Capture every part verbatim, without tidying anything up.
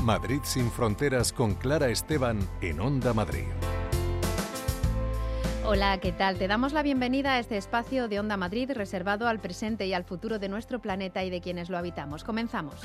Madrid sin fronteras con Clara Esteban en Onda Madrid. Hola, ¿qué tal? Te damos la bienvenida a este espacio de Onda Madrid reservado al presente y al futuro de nuestro planeta y de quienes lo habitamos. Comenzamos.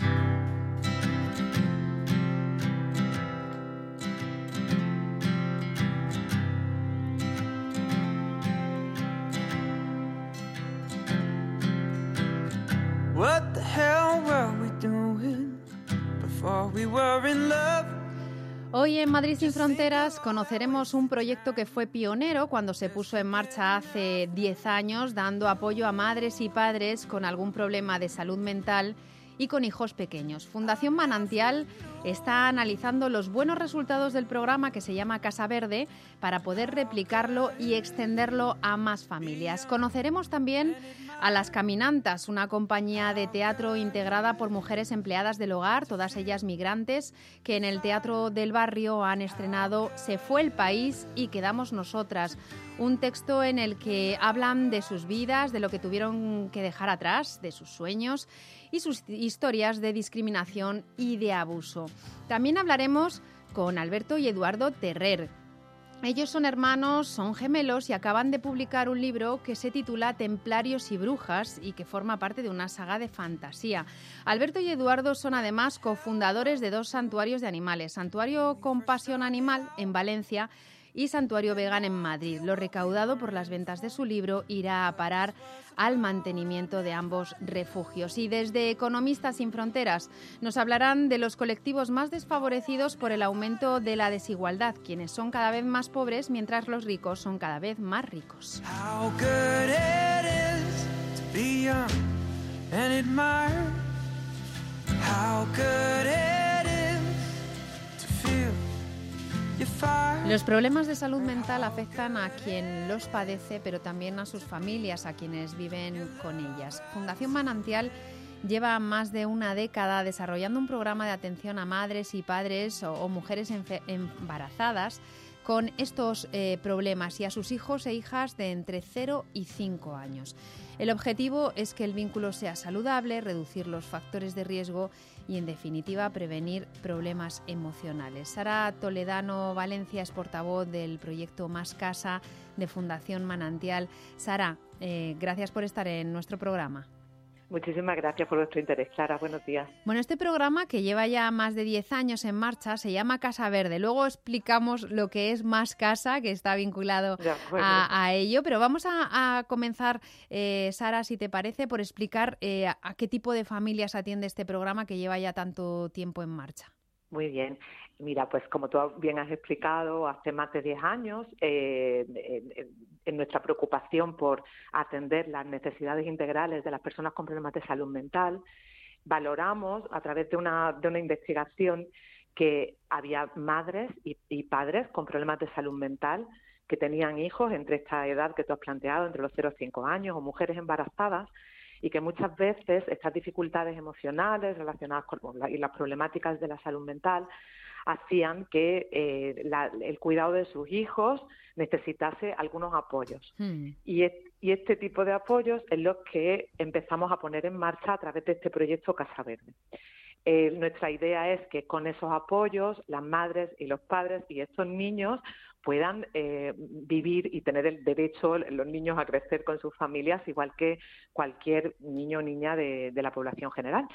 What the hell were we doing before we were in love? Hoy en Madrid sin fronteras conoceremos un proyecto que fue pionero cuando se puso en marcha hace diez años, dando apoyo a madres y padres con algún problema de salud mental y con hijos pequeños. Fundación Manantial está analizando los buenos resultados del programa que se llama Casa Verde para poder replicarlo y extenderlo a más familias. Conoceremos también a Las Caminantas, una compañía de teatro integrada por mujeres empleadas del hogar, todas ellas migrantes, que en el Teatro del Barrio han estrenado Se fue el país y quedamos nosotras, un texto en el que hablan de sus vidas, de lo que tuvieron que dejar atrás, de sus sueños y sus historias de discriminación y de abuso. También hablaremos con Alberto y Eduardo Terrer. Ellos son hermanos, son gemelos y acaban de publicar un libro que se titula Templarios y Brujas y que forma parte de una saga de fantasía. Alberto y Eduardo son además cofundadores de dos santuarios de animales, Santuario Compasión Animal en Valencia y Santuario Vegan en Madrid. Lo recaudado por las ventas de su libro irá a parar al mantenimiento de ambos refugios. Y desde Economistas sin Fronteras nos hablarán de los colectivos más desfavorecidos por el aumento de la desigualdad, quienes son cada vez más pobres mientras los ricos son cada vez más ricos. How good it is to be young and admire. How good it is to feel your fire. Los problemas de salud mental afectan a quien los padece, pero también a sus familias, a quienes viven con ellas. Fundación Manantial lleva más de una década desarrollando un programa de atención a madres y padres o, o mujeres enfe- embarazadas con estos eh, problemas y a sus hijos e hijas de entre cero y cinco años. El objetivo es que el vínculo sea saludable, reducir los factores de riesgo y, en definitiva, prevenir problemas emocionales. Sara Toledano Valencia es portavoz del proyecto Más Casa de Fundación Manantial. Sara, eh, gracias por estar en nuestro programa. Muchísimas gracias por vuestro interés, Clara. Buenos días. Bueno, este programa, que lleva ya más de diez años en marcha, se llama Casa Verde. Luego explicamos lo que es Más Casa, que está vinculado a, a ello. Pero vamos a, a comenzar, eh, Sara, si te parece, por explicar eh, a, a qué tipo de familias atiende este programa que lleva ya tanto tiempo en marcha. Muy bien. Mira, pues como tú bien has explicado, hace más de diez años, eh, en, en nuestra preocupación por atender las necesidades integrales de las personas con problemas de salud mental, valoramos a través de una, de una investigación que había madres y, y padres con problemas de salud mental que tenían hijos entre esta edad que tú has planteado, entre los cero y cinco años, o mujeres embarazadas, y que muchas veces estas dificultades emocionales relacionadas con la, y las problemáticas de la salud mental hacían que eh, la, el cuidado de sus hijos necesitase algunos apoyos. Mm. Y, es, y este tipo de apoyos es lo que empezamos a poner en marcha a través de este proyecto Casa Verde. Eh, nuestra idea es que con esos apoyos las madres y los padres y estos niños puedan eh, vivir y tener el derecho, los niños, a crecer con sus familias, igual que cualquier niño o niña de, de la población general.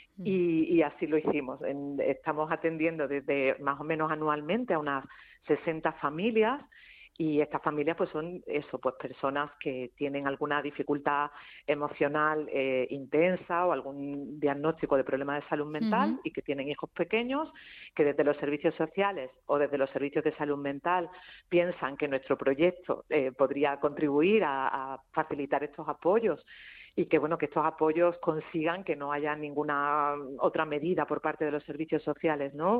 Y, y así lo hicimos. En, estamos atendiendo desde más o menos anualmente a unas sesenta familias, y estas familias pues son eso, pues personas que tienen alguna dificultad emocional eh, intensa o algún diagnóstico de problema de salud mental, uh-huh. y que tienen hijos pequeños, que desde los servicios sociales o desde los servicios de salud mental piensan que nuestro proyecto eh, podría contribuir a, a facilitar estos apoyos, y que bueno que estos apoyos consigan que no haya ninguna otra medida por parte de los servicios sociales, ¿no?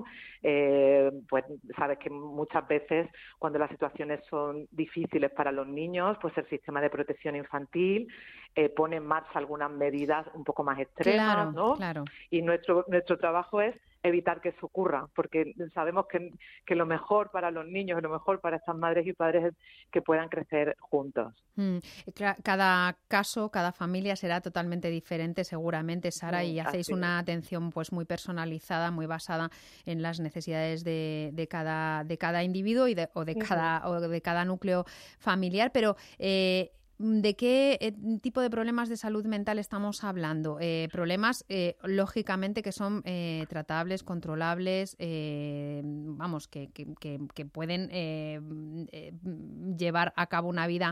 Eh, pues sabes que muchas veces cuando las situaciones son difíciles para los niños, pues el sistema de protección infantil eh, pone en marcha algunas medidas un poco más extremas, claro, ¿no? Claro. Y nuestro nuestro trabajo es evitar que eso ocurra, porque sabemos que, que lo mejor para los niños, lo mejor para estas madres y padres es que puedan crecer juntos. Mm, cada caso, cada familia será totalmente diferente seguramente, Sara, y hacéis una atención pues muy personalizada, muy basada en las necesidades de, de cada de cada individuo y de, o de cada o de cada núcleo familiar, pero eh, ¿de qué eh, tipo de problemas de salud mental estamos hablando? Eh, problemas, eh, lógicamente, que son eh, tratables, controlables, eh, vamos, que, que, que, que pueden eh, eh, llevar a cabo una vida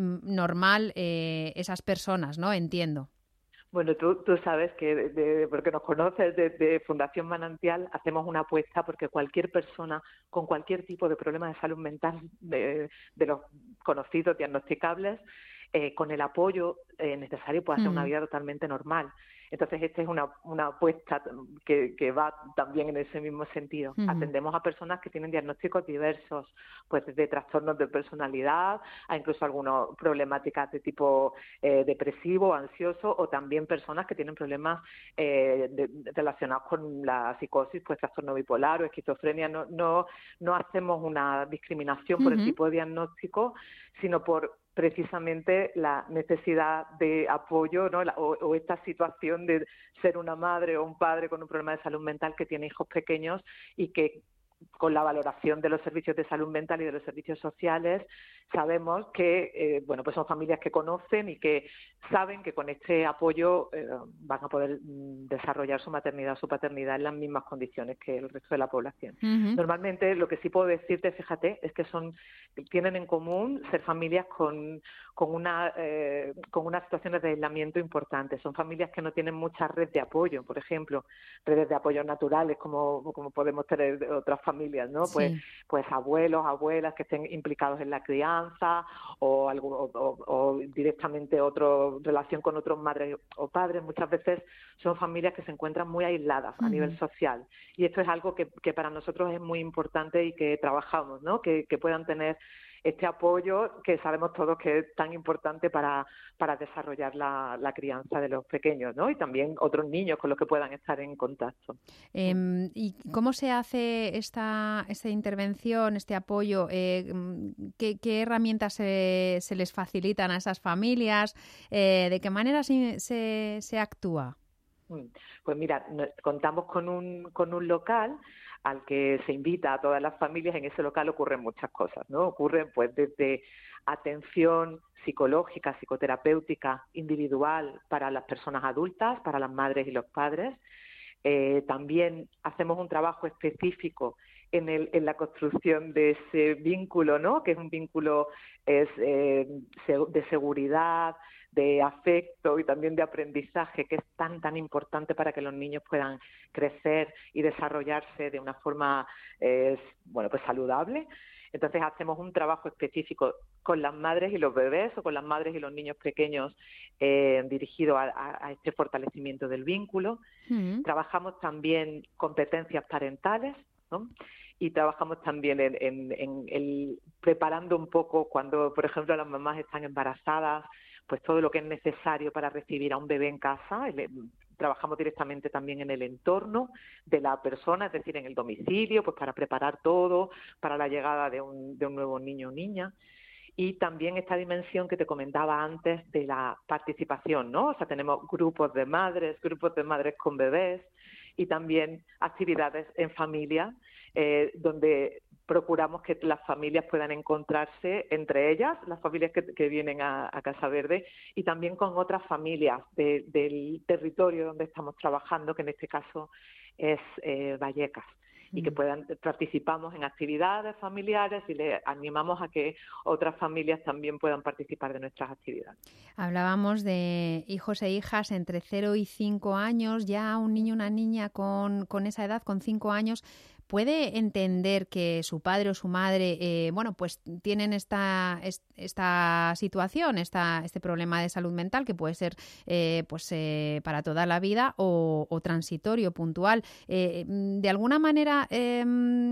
normal eh, esas personas, ¿no? Entiendo. Bueno, tú, tú sabes que, de, de, porque nos conoces, desde Fundación Manantial hacemos una apuesta porque cualquier persona con cualquier tipo de problema de salud mental, de, de los conocidos, diagnosticables, eh, con el apoyo eh, necesario puede hacer mm. una vida totalmente normal. Entonces, esta es una, una apuesta que, que va también en ese mismo sentido. Uh-huh. Atendemos a personas que tienen diagnósticos diversos, pues desde trastornos de personalidad a incluso algunas problemáticas de tipo eh, depresivo, ansioso, o también personas que tienen problemas eh, de, de, relacionados con la psicosis, pues trastorno bipolar o esquizofrenia. No, no, no hacemos una discriminación uh-huh. por el tipo de diagnóstico, sino por precisamente la necesidad de apoyo, ¿no? La, o, o esta situación de ser una madre o un padre con un problema de salud mental que tiene hijos pequeños y que con la valoración de los servicios de salud mental y de los servicios sociales sabemos que eh, bueno, pues son familias que conocen y que saben que con este apoyo eh, van a poder mm, desarrollar su maternidad o su paternidad en las mismas condiciones que el resto de la población. Uh-huh. Normalmente lo que sí puedo decirte, fíjate, es que son tienen en común ser familias con, con, una, eh, con unas situaciones de aislamiento importantes. Son familias que no tienen mucha red de apoyo, por ejemplo, redes de apoyo naturales como, como podemos tener otras familias, ¿no? Sí. Pues, pues abuelos, abuelas que estén implicados en la crianza o, algo, o, o, o directamente otra relación con otros madres o padres. Muchas veces son familias que se encuentran muy aisladas uh-huh. a nivel social. Y esto es algo que, que para nosotros es muy importante y que trabajamos, ¿no? Que, que puedan tener este apoyo que sabemos todos que es tan importante para, para desarrollar la, la crianza de los pequeños, ¿no? Y también otros niños con los que puedan estar en contacto. Eh, ¿Y cómo se hace esta, esta intervención, este apoyo? Eh, ¿qué, ¿Qué herramientas se, se les facilitan a esas familias? Eh, ¿De qué manera se, se, se actúa? Pues mira, contamos con un, con un local al que se invita a todas las familias. En ese local ocurren muchas cosas, ¿no? Ocurren pues desde atención psicológica, psicoterapéutica, individual para las personas adultas, para las madres y los padres. Eh, también hacemos un trabajo específico en, el, en la construcción de ese vínculo, ¿no? Que es un vínculo es, eh, de seguridad, de afecto y también de aprendizaje, que es tan, tan importante para que los niños puedan crecer y desarrollarse de una forma eh, bueno, pues saludable. Entonces hacemos un trabajo específico con las madres y los bebés o con las madres y los niños pequeños eh, dirigido a, a, a este fortalecimiento del vínculo. Mm. Trabajamos también competencias parentales, ¿no? Y trabajamos también en, en, en el preparando un poco cuando, por ejemplo, las mamás están embarazadas, pues todo lo que es necesario para recibir a un bebé en casa. El, trabajamos directamente también en el entorno de la persona, es decir, en el domicilio, pues para preparar todo para la llegada de un, de un nuevo niño o niña. Y también esta dimensión que te comentaba antes de la participación, ¿no? O sea, tenemos grupos de madres, grupos de madres con bebés y también actividades en familia eh, donde procuramos que las familias puedan encontrarse entre ellas, las familias que, que vienen a, a Casa Verde, y también con otras familias de, del territorio donde estamos trabajando, que en este caso es eh, Vallecas, mm. y que puedan participamos en actividades familiares y le animamos a que otras familias también puedan participar de nuestras actividades. Hablábamos de hijos e hijas entre cero y cinco años, ya un niño o una niña con, con esa edad, con cinco años, ¿puede entender que su padre o su madre, eh, bueno, pues tienen esta, esta situación, esta, este problema de salud mental que puede ser eh, pues eh, para toda la vida o, o transitorio, puntual? Eh, ¿De alguna manera eh,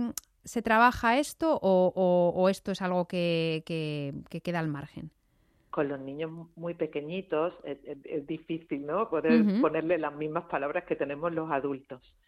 se trabaja esto o, o, o esto es algo que, que, que queda al margen? Con los niños muy pequeñitos es, es, es difícil, ¿no? Poder uh-huh. ponerle las mismas palabras que tenemos los adultos.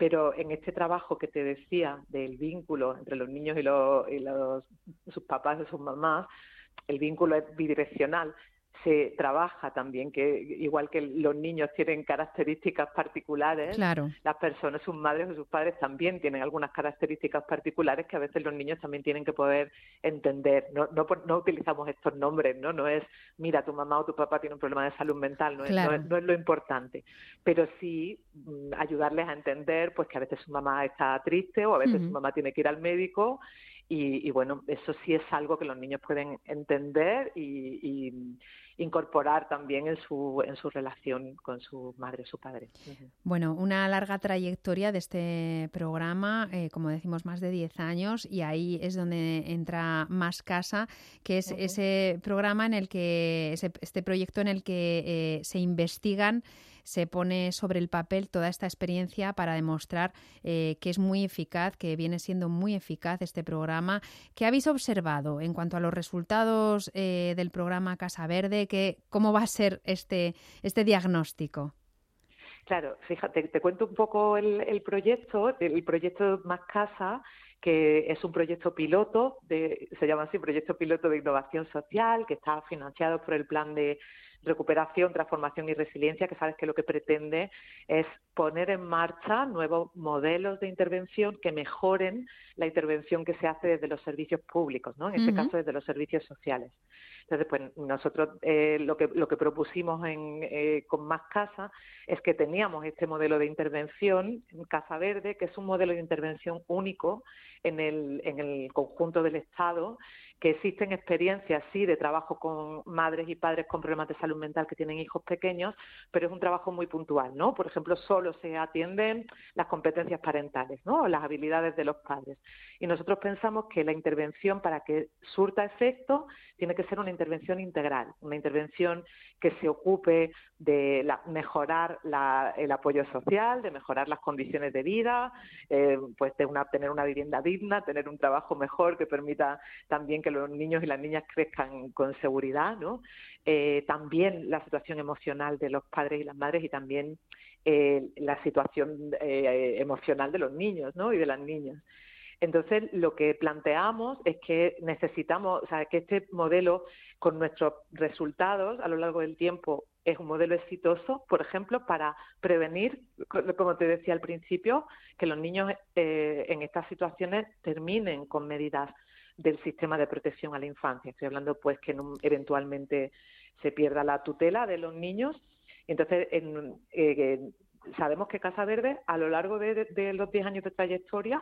Pero en este trabajo que te decía del vínculo entre los niños y, los, y los, sus papás y sus mamás, el vínculo es bidireccional. Se trabaja también que, igual que los niños tienen características particulares, claro. las personas, sus madres o sus padres también tienen algunas características particulares que a veces los niños también tienen que poder entender. No, no, no utilizamos estos nombres, ¿no? No es, mira, tu mamá o tu papá tiene un problema de salud mental, no es, claro. no es, no es lo importante. Pero sí mmm, ayudarles a entender pues que a veces su mamá está triste o a veces uh-huh. su mamá tiene que ir al médico. Y, y bueno, eso sí es algo que los niños pueden entender y, y incorporar también en su en su relación con su madre o su padre. Uh-huh. Bueno, una larga trayectoria de este programa, eh, como decimos, más de diez años, y ahí es donde entra Más Casa, que es uh-huh. ese programa en el que, ese, este proyecto en el que eh, se investigan, se pone sobre el papel toda esta experiencia para demostrar eh, que es muy eficaz, que viene siendo muy eficaz este programa. ¿Qué habéis observado en cuanto a los resultados eh, del programa Casa Verde? ¿Qué, ¿Cómo va a ser este, este diagnóstico? Claro, fíjate, te cuento un poco el, el proyecto, el proyecto Más Casa, que es un proyecto piloto, de, se llama así, proyecto piloto de innovación social, que está financiado por el Plan de Recuperación, Transformación y Resiliencia, que sabes que lo que pretende es poner en marcha nuevos modelos de intervención que mejoren la intervención que se hace desde los servicios públicos, ¿no? En este uh-huh. caso desde los servicios sociales. Entonces, pues nosotros eh, lo que lo que propusimos en, eh, con Más Casa es que teníamos este modelo de intervención, Casa Verde, que es un modelo de intervención único en el, en el conjunto del Estado, que existen experiencias, sí, de trabajo con madres y padres con problemas de salud mental que tienen hijos pequeños, pero es un trabajo muy puntual, ¿no? Por ejemplo, solo se atienden las competencias parentales, ¿no? O las habilidades de los padres. Y nosotros pensamos que la intervención, para que surta efecto, tiene que ser una intervención integral, una intervención que se ocupe de la, mejorar la, el apoyo social, de mejorar las condiciones de vida, eh, pues de una, tener una vivienda digna, tener un trabajo mejor que permita también que los niños y las niñas crezcan con seguridad, ¿no? Eh, también la situación emocional de los padres y las madres y también eh, la situación eh, emocional de los niños, ¿no? Y de las niñas. Entonces, lo que planteamos es que necesitamos, o sea, que este modelo, con nuestros resultados a lo largo del tiempo, es un modelo exitoso, por ejemplo, para prevenir, como te decía al principio, que los niños eh, en estas situaciones terminen con medidas del sistema de protección a la infancia. Estoy hablando, pues, que no, eventualmente se pierda la tutela de los niños. Entonces, en, eh, sabemos que Casa Verde, a lo largo de, de, de los diez años de trayectoria,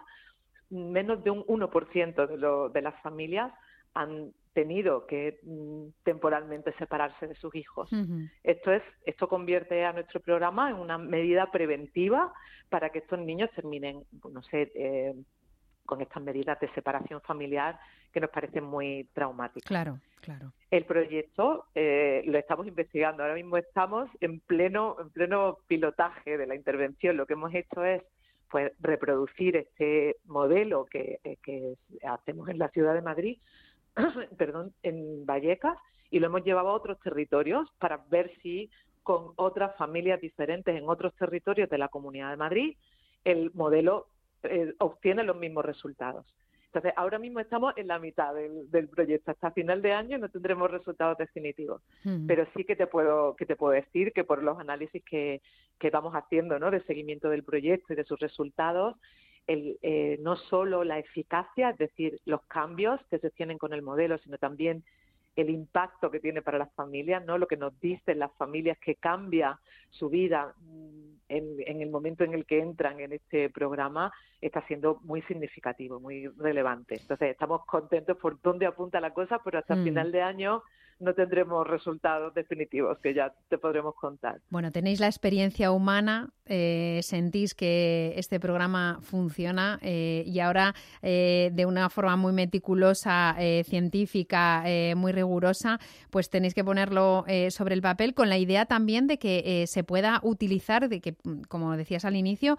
menos de un uno por ciento de, lo, de las familias han tenido que mm, temporalmente separarse de sus hijos. Uh-huh. Esto es, esto convierte a nuestro programa en una medida preventiva para que estos niños terminen, no sé, eh, con estas medidas de separación familiar que nos parecen muy traumáticas. Claro, claro. El proyecto eh, lo estamos investigando. Ahora mismo estamos en pleno, en pleno pilotaje de la intervención. Lo que hemos hecho es pues reproducir este modelo que, que hacemos en la ciudad de Madrid, perdón, en Vallecas, y lo hemos llevado a otros territorios para ver si con otras familias diferentes en otros territorios de la Comunidad de Madrid el modelo eh, obtiene los mismos resultados. Entonces, ahora mismo estamos en la mitad del, del proyecto. Hasta final de año no tendremos resultados definitivos. Mm. Pero sí que te puedo que te puedo decir que por los análisis que, que vamos haciendo, ¿no?, de seguimiento del proyecto y de sus resultados, el, eh, no solo la eficacia, es decir, los cambios que se tienen con el modelo, sino también el impacto que tiene para las familias, ¿no? Lo que nos dicen las familias que cambia su vida en, en el momento en el que entran en este programa está siendo muy significativo, muy relevante. Entonces, estamos contentos por dónde apunta la cosa, pero hasta mm. final de año no tendremos resultados definitivos que ya te podremos contar. Bueno, tenéis la experiencia humana, eh, sentís que este programa funciona eh, y ahora eh, de una forma muy meticulosa, eh, científica, eh, muy rigurosa, pues tenéis que ponerlo eh, sobre el papel con la idea también de que eh, se pueda utilizar, de que, como decías al inicio,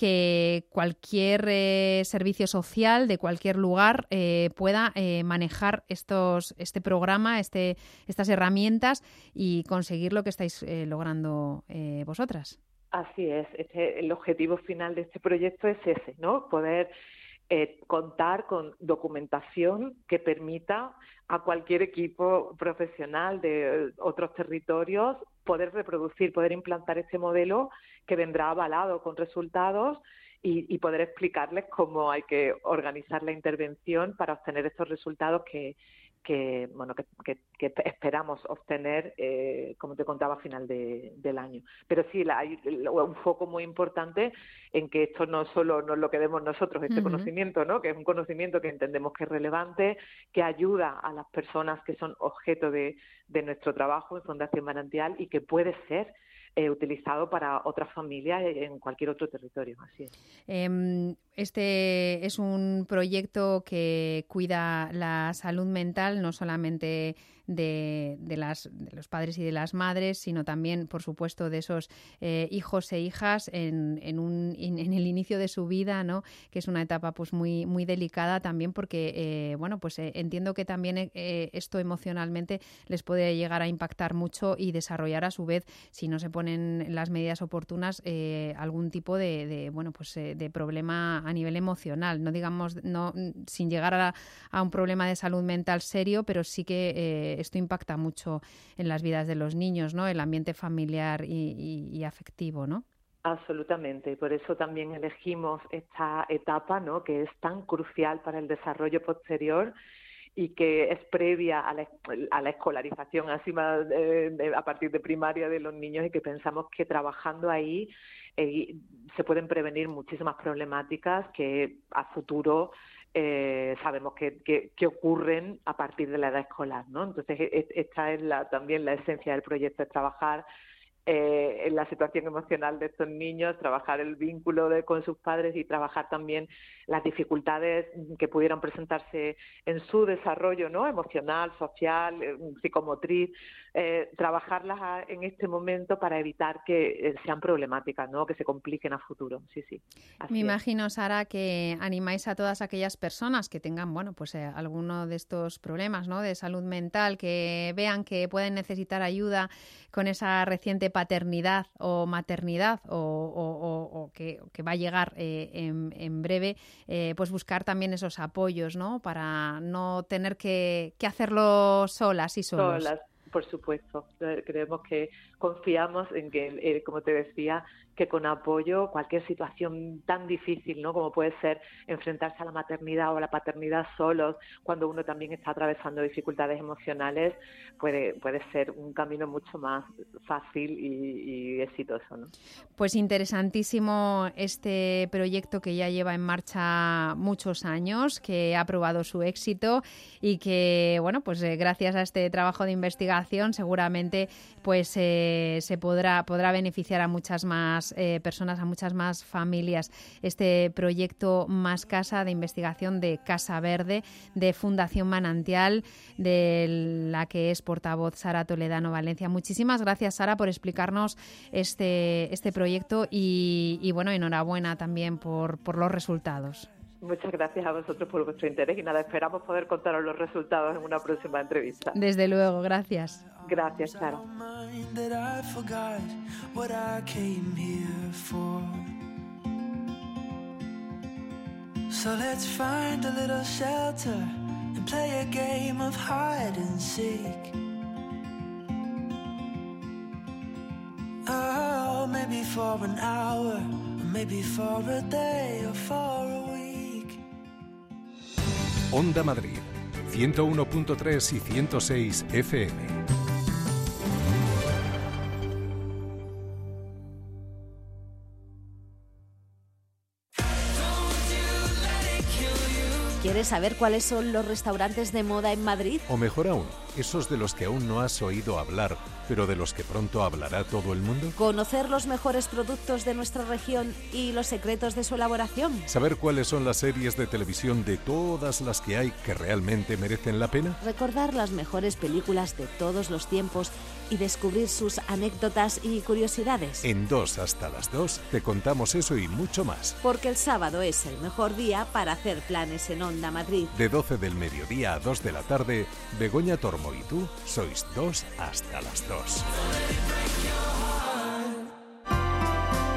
que cualquier eh, servicio social de cualquier lugar eh, pueda eh, manejar estos, este programa, este estas herramientas y conseguir lo que estáis eh, logrando eh, vosotras. Así es, este, el objetivo final de este proyecto es ese, ¿no? Poder eh, contar con documentación que permita a cualquier equipo profesional de otros territorios poder reproducir, poder implantar este modelo que vendrá avalado con resultados y, y poder explicarles cómo hay que organizar la intervención para obtener estos resultados que que bueno que, que, que esperamos obtener, eh, como te contaba, a final de, del año. Pero sí, la, hay un foco muy importante en que esto no solo nos lo quedemos nosotros, este uh-huh. conocimiento, ¿no? Que es un conocimiento que entendemos que es relevante, que ayuda a las personas que son objeto de, de nuestro trabajo en Fundación Manantial y que puede ser Eh, utilizado para otras familias en cualquier otro territorio. Así es. Eh, este es un proyecto que cuida la salud mental, no solamente de, de, las, de los padres y de las madres, sino también, por supuesto, de esos eh, hijos e hijas en, en, un, en el inicio de su vida, ¿no? Que es una etapa pues muy, muy delicada también porque, eh, bueno, pues eh, entiendo que también eh, esto emocionalmente les puede llegar a impactar mucho y desarrollar a su vez, si no se ponen las medidas oportunas, eh, algún tipo de, de bueno pues eh, de problema a nivel emocional, no digamos no sin llegar a, a un problema de salud mental serio, pero sí que eh, esto impacta mucho en las vidas de los niños, ¿no? El ambiente familiar y, y, y afectivo, ¿no? Absolutamente, y por eso también elegimos esta etapa, ¿no? Que es tan crucial para el desarrollo posterior y que es previa a la, a la escolarización así más, eh, de, a partir de primaria de los niños, y que pensamos que trabajando ahí eh, se pueden prevenir muchísimas problemáticas que a futuro eh, sabemos que, que, que ocurren a partir de la edad escolar, ¿no? Entonces esta es la, también la esencia del proyecto, es trabajar Eh, en la situación emocional de estos niños, trabajar el vínculo de, con sus padres y trabajar también las dificultades que pudieran presentarse en su desarrollo, ¿no? Emocional, social, eh, psicomotriz, eh, trabajarlas a, en este momento para evitar que eh, sean problemáticas, ¿no? Que se compliquen a futuro. Sí, sí. Así Me es. imagino, Sara, que animáis a todas aquellas personas que tengan, bueno, pues eh, alguno de estos problemas, ¿no? De salud mental, que vean que pueden necesitar ayuda con esa reciente paternidad o maternidad o, o, o, o, que, o que va a llegar eh, en, en breve, eh, pues buscar también esos apoyos, ¿no? Para no tener que, que hacerlo solas y solos. Solas, por supuesto. Creemos que confiamos en que, eh, como te decía, que con apoyo cualquier situación tan difícil, ¿no? Como puede ser enfrentarse a la maternidad o a la paternidad solos, cuando uno también está atravesando dificultades emocionales, puede, puede ser un camino mucho más fácil y, y exitoso, ¿no? Pues interesantísimo este proyecto que ya lleva en marcha muchos años, que ha probado su éxito y que, bueno, pues eh, gracias a este trabajo de investigación seguramente pues eh, se podrá, podrá beneficiar a muchas más Eh, personas, a muchas más familias. Este proyecto Más Casa, de investigación de Casa Verde, de Fundación Manantial, de la que es portavoz Sara Toledano Valencia. Muchísimas gracias, Sara, por explicarnos este, este proyecto y, y bueno, enhorabuena también por, por los resultados. Muchas gracias a vosotros por vuestro interés y nada, esperamos poder contaros los resultados en una próxima entrevista. Desde luego, gracias. Gracias, Sara. So let's find a little shelter and play a game of hide and seek. Oh, maybe for an hour, maybe for a day or for a week. Onda Madrid, ciento uno punto tres y ciento seis F M. ¿Quieres saber cuáles son los restaurantes de moda en Madrid? O mejor aún, esos de los que aún no has oído hablar, pero de los que pronto hablará todo el mundo. ¿Conocer los mejores productos de nuestra región y los secretos de su elaboración? ¿Saber cuáles son las series de televisión de todas las que hay que realmente merecen la pena? Recordar las mejores películas de todos los tiempos y descubrir sus anécdotas y curiosidades. En Dos hasta las dos te contamos eso y mucho más. Porque el sábado es el mejor día para hacer planes en Onda Madrid. De doce del mediodía a dos de la tarde, Begoña Tormo y tú sois Dos hasta las dos.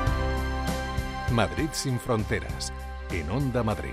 Madrid sin fronteras, en Onda Madrid.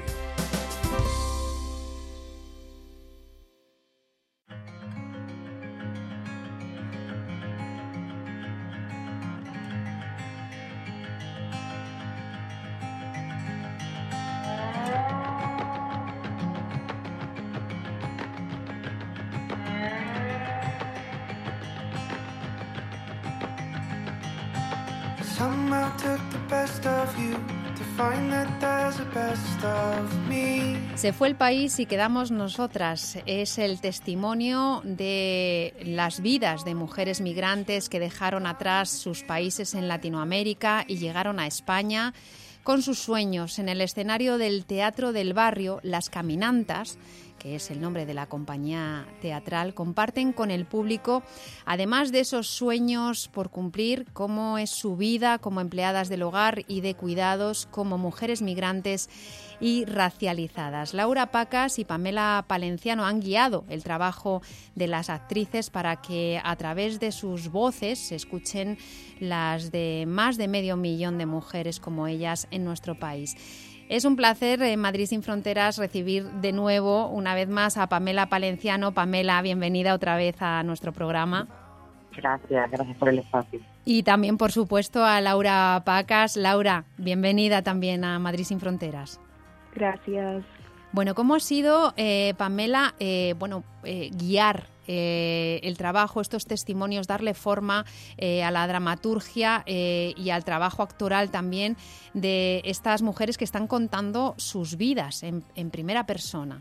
Se fue el país y quedamos nosotras. Es el testimonio de las vidas de mujeres migrantes que dejaron atrás sus países en Latinoamérica y llegaron a España con sus sueños. En el escenario del Teatro del Barrio, Las Caminantas, que es el nombre de la compañía teatral, comparten con el público, además de esos sueños por cumplir, cómo es su vida como empleadas del hogar y de cuidados, como mujeres migrantes y racializadas. Laura Pacas y Pamela Palenciano han guiado el trabajo de las actrices para que a través de sus voces se escuchen las de más de medio millón de mujeres como ellas en nuestro país. Es un placer en Madrid sin Fronteras recibir de nuevo, una vez más, a Pamela Palenciano. Pamela, bienvenida otra vez a nuestro programa. Gracias, gracias por el espacio. Y también, por supuesto, a Laura Pacas. Laura, bienvenida también a Madrid sin Fronteras. Gracias. Bueno, ¿cómo ha sido, eh, Pamela, eh, bueno, eh, guiar eh, el trabajo, estos testimonios, darle forma eh, a la dramaturgia eh, y al trabajo actoral también de estas mujeres que están contando sus vidas en, en primera persona?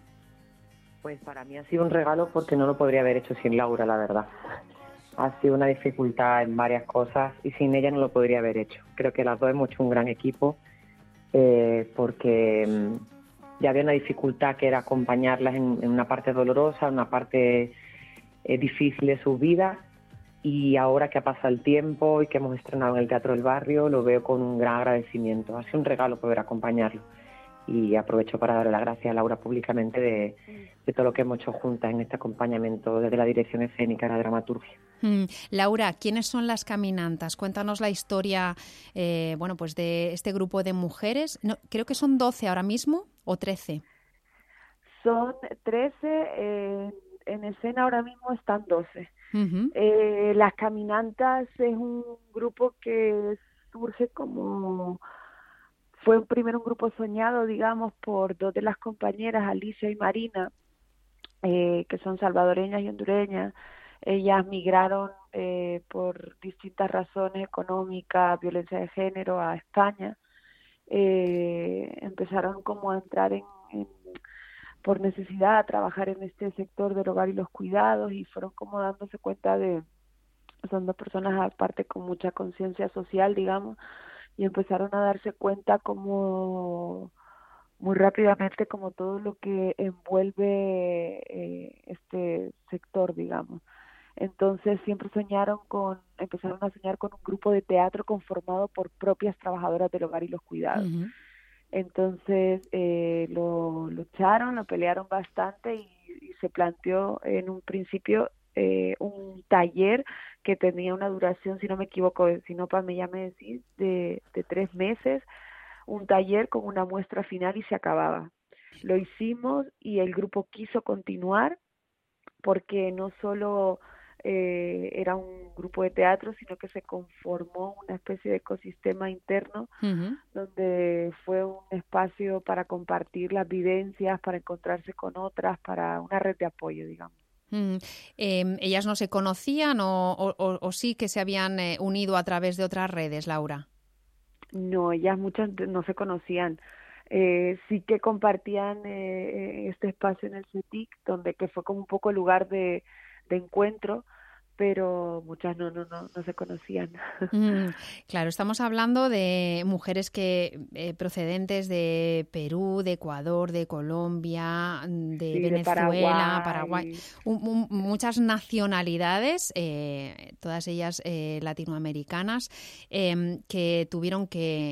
Pues para mí ha sido un regalo porque no lo podría haber hecho sin Laura, la verdad. Ha sido una dificultad en varias cosas y sin ella no lo podría haber hecho. Creo que las dos hemos hecho un gran equipo eh, porque mmm, ya había una dificultad que era acompañarlas en, en una parte dolorosa, en una parte eh, difícil de sus vidas, y ahora que ha pasado el tiempo y que hemos estrenado en el Teatro del Barrio, lo veo con un gran agradecimiento. Ha sido un regalo poder acompañarlo y aprovecho para darle las gracias a Laura públicamente de, de todo lo que hemos hecho juntas en este acompañamiento desde la dirección escénica y la dramaturgia. Mm. Laura, ¿quiénes son las caminantas? Cuéntanos la historia eh, bueno, pues de este grupo de mujeres. No, creo que son doce ahora mismo o trece. Son trece, eh, en escena ahora mismo están doce. Uh-huh. Eh, las Caminantas es un grupo que surge como... Fue primero un grupo soñado, digamos, por dos de las compañeras, Alicia y Marina, eh, que son salvadoreñas y hondureñas. Ellas migraron eh, por distintas razones económicas, violencia de género, a España. Eh, empezaron como a entrar en, en, por necesidad, a trabajar en este sector del hogar y los cuidados, y fueron como dándose cuenta de, son dos personas aparte con mucha conciencia social, digamos, y empezaron a darse cuenta como muy rápidamente como todo lo que envuelve eh, este sector, digamos. Entonces siempre soñaron con, empezaron a soñar con un grupo de teatro conformado por propias trabajadoras del hogar y los cuidados. Uh-huh. Entonces eh, lo lucharon, lo pelearon bastante y, y se planteó en un principio eh, un taller que tenía una duración, si no me equivoco, si no, Pam, ya me decís, de, de tres meses, un taller con una muestra final y se acababa. Lo hicimos y el grupo quiso continuar porque no solo eh, era un grupo de teatro, sino que se conformó una especie de ecosistema interno uh-huh. donde fue un espacio para compartir las vivencias, para encontrarse con otras, para una red de apoyo, digamos. Mm. Eh, ¿Ellas no se conocían o, o, o sí que se habían eh, unido a través de otras redes, Laura? No, ellas muchas no se conocían. Eh, sí que compartían eh, este espacio en el CETIC, donde que fue como un poco el lugar de, de encuentro, pero muchas no no no no se conocían. Mm, claro, estamos hablando de mujeres que eh, procedentes de Perú, de Ecuador, de Colombia, de sí, Venezuela, de Paraguay, Paraguay un, un, muchas nacionalidades, eh, todas ellas eh, latinoamericanas, eh, que tuvieron que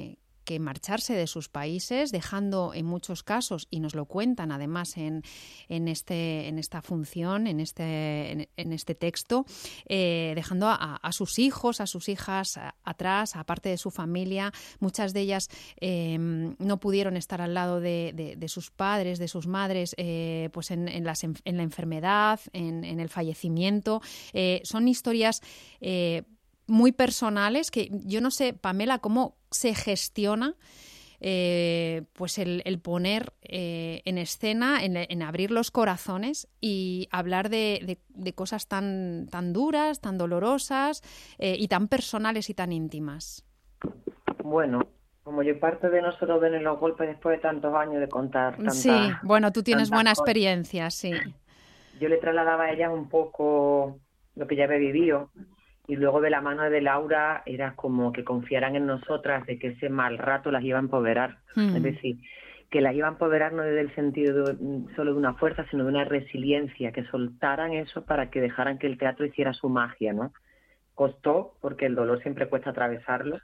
que marcharse de sus países, dejando en muchos casos, y nos lo cuentan además en, en, este, en esta función, en este, en, en este texto, eh, dejando a, a sus hijos, a sus hijas a, atrás, aparte de su familia. Muchas de ellas eh, no pudieron estar al lado de, de, de sus padres, de sus madres, eh, pues en, en, las, en la enfermedad, en, en el fallecimiento. Eh, son historias eh, muy personales que yo no sé, Pamela, cómo se gestiona eh, pues el, el poner eh, en escena, en, en abrir los corazones y hablar de, de, de cosas tan, tan duras, tan dolorosas eh, y tan personales y tan íntimas. Bueno, como yo parte de no solo ver los golpes después de tantos años de contar tantas, sí, bueno, tú tienes buena cosas, experiencia, sí. Yo le trasladaba a ella un poco lo que ya había vivido. Y luego de la mano de Laura era como que confiaran en nosotras de que ese mal rato las iba a empoderar. Mm. Es decir, que las iba a empoderar no desde el sentido de, solo de una fuerza, sino de una resiliencia, que soltaran eso para que dejaran que el teatro hiciera su magia, ¿no? Costó, porque el dolor siempre cuesta atravesarlo,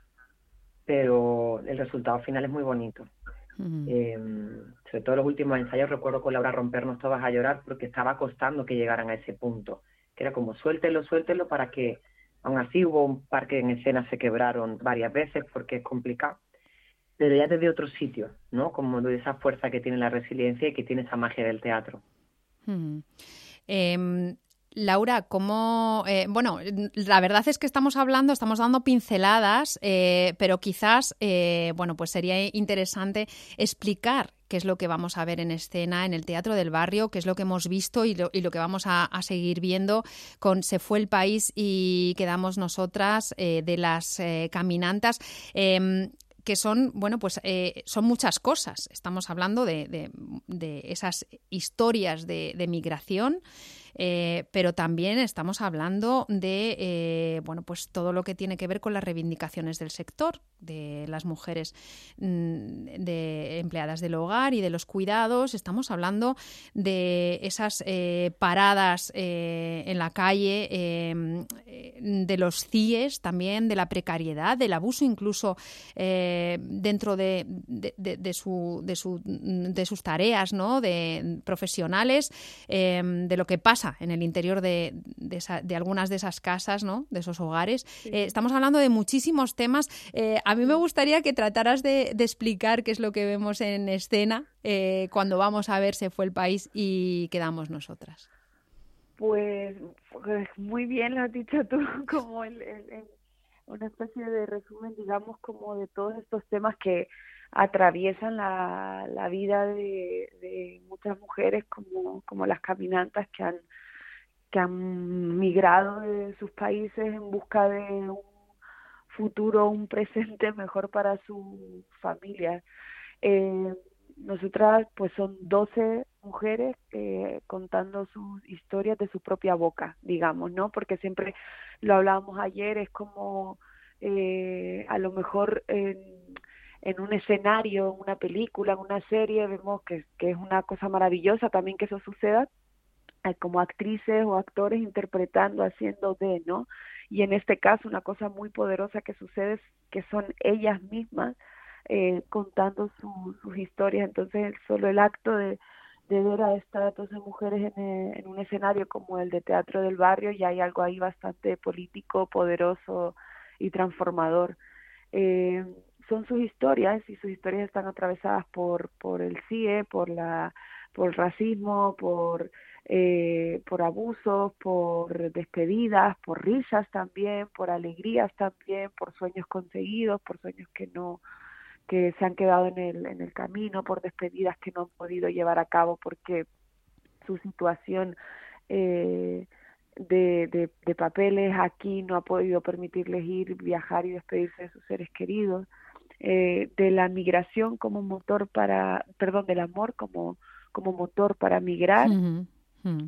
pero el resultado final es muy bonito. Mm. Eh, sobre todo los últimos ensayos recuerdo con Laura rompernos todas a llorar porque estaba costando que llegaran a ese punto, que era como suéltelo, suéltelo para que... Aún así hubo un par que en escena se quebraron varias veces porque es complicado, pero ya desde otro sitio, ¿no? Como de esa fuerza que tiene la resiliencia y que tiene esa magia del teatro. Hmm. Eh, Laura, ¿cómo...? Eh, bueno, la verdad es que estamos hablando, estamos dando pinceladas, eh, pero quizás, eh, bueno, pues sería interesante explicar qué es lo que vamos a ver en escena en el Teatro del Barrio, qué es lo que hemos visto y lo, y lo que vamos a, a seguir viendo con Se fue el país y quedamos nosotras, eh, de las eh, caminantas. Eh, que son, bueno, pues eh, son muchas cosas. Estamos hablando de, de, de esas historias de, de migración, eh, pero también estamos hablando de, eh, bueno, pues todo lo que tiene que ver con las reivindicaciones del sector, de las mujeres de empleadas del hogar y de los cuidados. Estamos hablando de esas eh, paradas eh, en la calle, eh, de los C I Es también, de la precariedad, del abuso incluso eh, dentro de, de, de, de, su, de, su, de sus tareas, ¿no? De profesionales, eh, de lo que pasa en el interior de, de, esa, de algunas de esas casas, ¿no? De esos hogares. Sí. Eh, estamos hablando de muchísimos temas. Eh, a mí me gustaría que trataras de, de explicar qué es lo que vemos en escena eh, cuando vamos a ver Se fue el país y quedamos nosotras. Pues, pues muy bien lo has dicho tú, como el, el, el, una especie de resumen, digamos, como de todos estos temas que atraviesan la, la vida de, de muchas mujeres, como, como las caminantas que han, que han migrado de sus países en busca de un futuro, un presente mejor para su familia. Eh, nosotras pues son doce mujeres eh, contando sus historias de su propia boca, digamos, ¿no? Porque siempre lo hablábamos ayer, es como eh, a lo mejor en, en un escenario, en una película, en una serie, vemos que, que es una cosa maravillosa también que eso suceda, eh, como actrices o actores interpretando, haciendo de, ¿no? Y en este caso una cosa muy poderosa que sucede es que son ellas mismas eh, contando su, sus historias. Entonces solo el acto de, de ver a estas doce mujeres en, en un escenario como el de Teatro del Barrio, ya hay algo ahí bastante político, poderoso y transformador. Eh, son sus historias y sus historias están atravesadas por, por el C I E, por, la, por el racismo, por... Eh, por abusos, por despedidas, por risas también, por alegrías también, por sueños conseguidos, por sueños que no, que se han quedado en el, en el camino, por despedidas que no han podido llevar a cabo porque su situación eh, de, de, de papeles aquí no ha podido permitirles ir, viajar y despedirse de sus seres queridos, eh, de la migración como motor para, perdón, del amor como, como motor para migrar. Uh-huh. Hmm.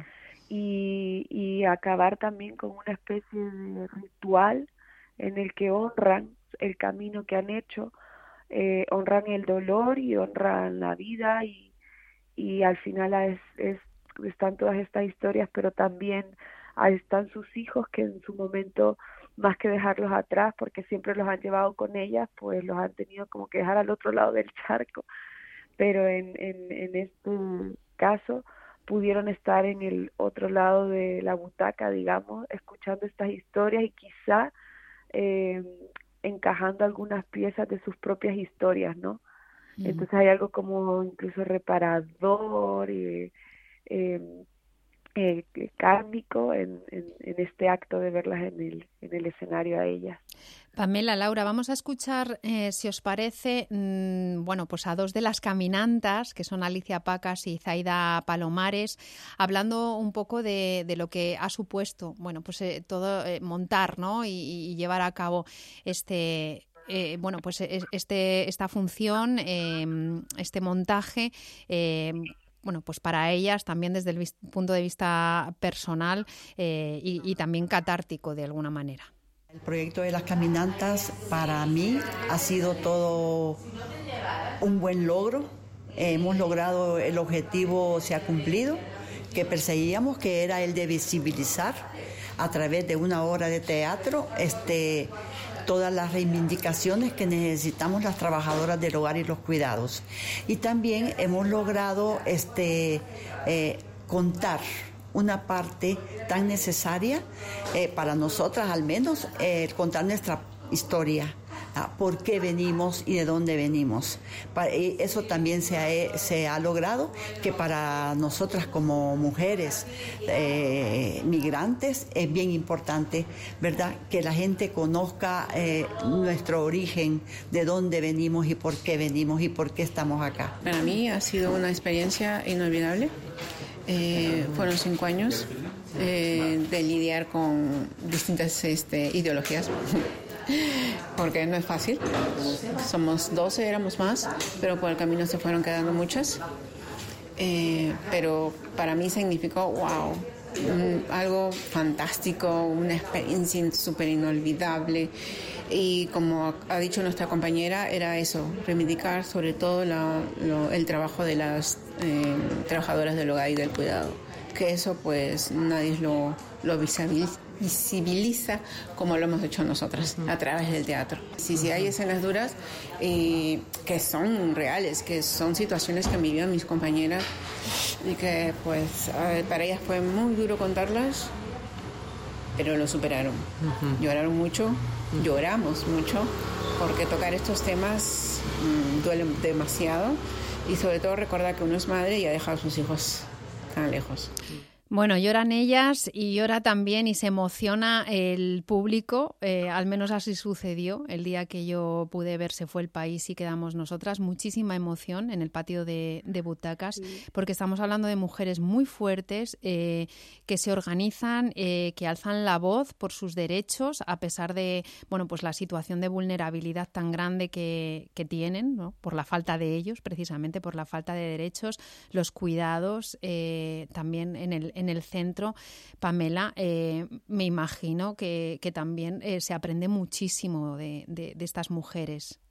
Y, y acabar también con una especie de ritual en el que honran el camino que han hecho, eh, honran el dolor y honran la vida y, y al final es, es, están todas estas historias, pero también están sus hijos que en su momento más que dejarlos atrás, porque siempre los han llevado con ellas, pues los han tenido como que dejar al otro lado del charco. Pero en, en, en este caso pudieron estar en el otro lado de la butaca, digamos, escuchando estas historias y quizá eh, encajando algunas piezas de sus propias historias, ¿no? Mm. Entonces hay algo como incluso reparador y eh, eh, kármico en, en, en este acto de verlas en el, en el escenario a ellas. Pamela, Laura, vamos a escuchar, eh, si os parece, mmm, bueno, pues a dos de las caminantas, que son Alicia Pacas y Zaida Palomares, hablando un poco de, de lo que ha supuesto, bueno, pues eh, todo eh, montar, ¿no? Y, y llevar a cabo este... Eh, bueno, pues este esta función, eh, este montaje, eh, bueno, pues para ellas también desde el vis- punto de vista personal eh, y, y también catártico de alguna manera. El proyecto de las caminantas para mí ha sido todo un buen logro. Eh, hemos logrado el objetivo, se ha cumplido, que perseguíamos, que era el de visibilizar a través de una obra de teatro este todas las reivindicaciones que necesitamos las trabajadoras del hogar y los cuidados. Y también hemos logrado este, eh, contar una parte tan necesaria eh, para nosotras, al menos, eh, contar nuestra historia, ¿ah? Por qué venimos y de dónde venimos. Para, y eso también se ha, se ha logrado, que para nosotras como mujeres eh, migrantes es bien importante, ¿verdad?, que la gente conozca eh, nuestro origen, de dónde venimos y por qué venimos y por qué estamos acá. Para mí ha sido una experiencia inolvidable. Eh, fueron cinco años eh, de lidiar con distintas este, ideologías, porque no es fácil. Somos doce, éramos más, pero por el camino se fueron quedando muchas. Eh, pero para mí significó, wow, un, algo fantástico, una experiencia súper inolvidable. Y como ha dicho nuestra compañera, era eso, reivindicar sobre todo la, lo, el trabajo de las eh, trabajadoras del hogar y del cuidado. Que eso pues nadie lo, lo visibiliza como lo hemos hecho nosotras a través del teatro. Sí, sí hay escenas duras eh, que son reales, que son situaciones que vivieron mis compañeras y que pues ver, para ellas fue muy duro contarlas, pero lo superaron. Uh-huh. Lloraron mucho. Lloramos mucho porque tocar estos temas mmm, duele demasiado y sobre todo recordar que uno es madre y ha dejado a sus hijos tan lejos. Bueno, lloran ellas y llora también y se emociona el público, eh, al menos así sucedió. El día que yo pude ver Se fue el país y quedamos nosotras, muchísima emoción en el patio de, de butacas, sí. Porque estamos hablando de mujeres muy fuertes eh, que se organizan, eh, que alzan la voz por sus derechos a pesar de, bueno, pues la situación de vulnerabilidad tan grande que, que tienen, ¿no? Por la falta de ellos, precisamente por la falta de derechos, los cuidados eh, también en el en el centro. Pamela, eh, me imagino que, que también eh, se aprende muchísimo de, de, de estas mujeres.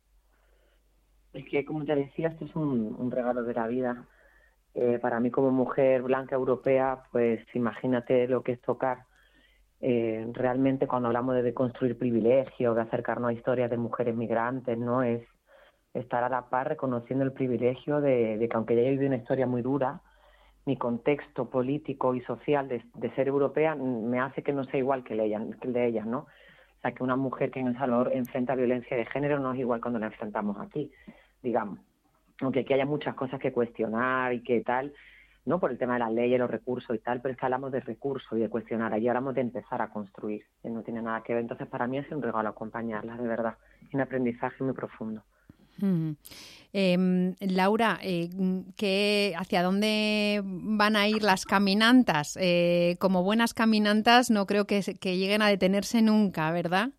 Es que, como te decía, esto es un, un regalo de la vida. Eh, para mí, como mujer blanca europea, pues imagínate lo que es tocar. Eh, realmente, cuando hablamos de deconstruir privilegios, de acercarnos a historias de mujeres migrantes, ¿no? Es estar a la par reconociendo el privilegio de, de que, aunque ya he vivido una historia muy dura, mi contexto político y social de, de ser europea me hace que no sea igual que el, ella, que el de ellas, ¿no? O sea, que una mujer que en El Salvador enfrenta violencia de género no es igual cuando la enfrentamos aquí, digamos. Aunque aquí haya muchas cosas que cuestionar y que tal, ¿no? Por el tema de las leyes, los recursos y tal, pero es que hablamos de recursos y de cuestionar. Allí hablamos de empezar a construir, que no tiene nada que ver. Entonces, para mí es un regalo acompañarlas, de verdad. Es un aprendizaje muy profundo. Mm. Eh, Laura, eh, ¿qué, ¿hacia dónde van a ir las caminantas? Eh, como buenas caminantas no creo que, que lleguen a detenerse nunca, ¿verdad?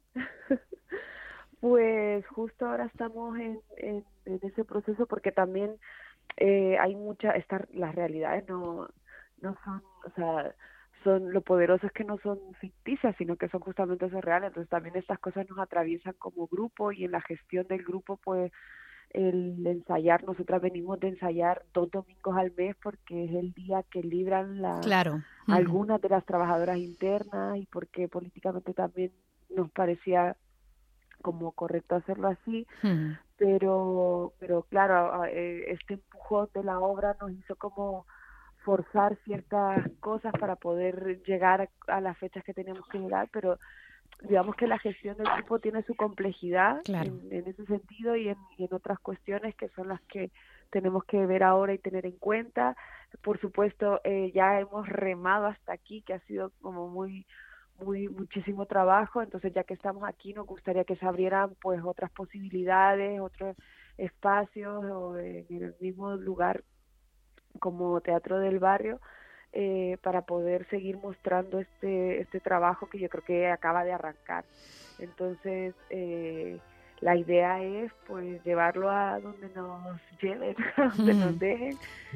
Pues justo ahora estamos en, en, en ese proceso porque también eh, hay mucha, esta, las realidades no, no son, o sea, son lo poderosas que no son ficticias, sino que son justamente eso reales. Entonces también estas cosas nos atraviesan como grupo y en la gestión del grupo, pues el ensayar, nosotras venimos de ensayar dos domingos al mes porque es el día que libran la, claro. algunas de las trabajadoras internas y porque políticamente también nos parecía como correcto hacerlo así, Hmm. pero pero claro, este empujón de la obra nos hizo como forzar ciertas cosas para poder llegar a las fechas que teníamos que llegar, pero digamos que la gestión del grupo tiene su complejidad Claro. en, en ese sentido y en, y en otras cuestiones que son las que tenemos que ver ahora y tener en cuenta. Por supuesto, eh, ya hemos remado hasta aquí, que ha sido como muy muy muchísimo trabajo, entonces ya que estamos aquí nos gustaría que se abrieran pues otras posibilidades, otros espacios o en el mismo lugar como Teatro del Barrio, eh, para poder seguir mostrando este este trabajo que yo creo que acaba de arrancar. Entonces eh, la idea es pues llevarlo a donde nos lleven, a donde nos dejen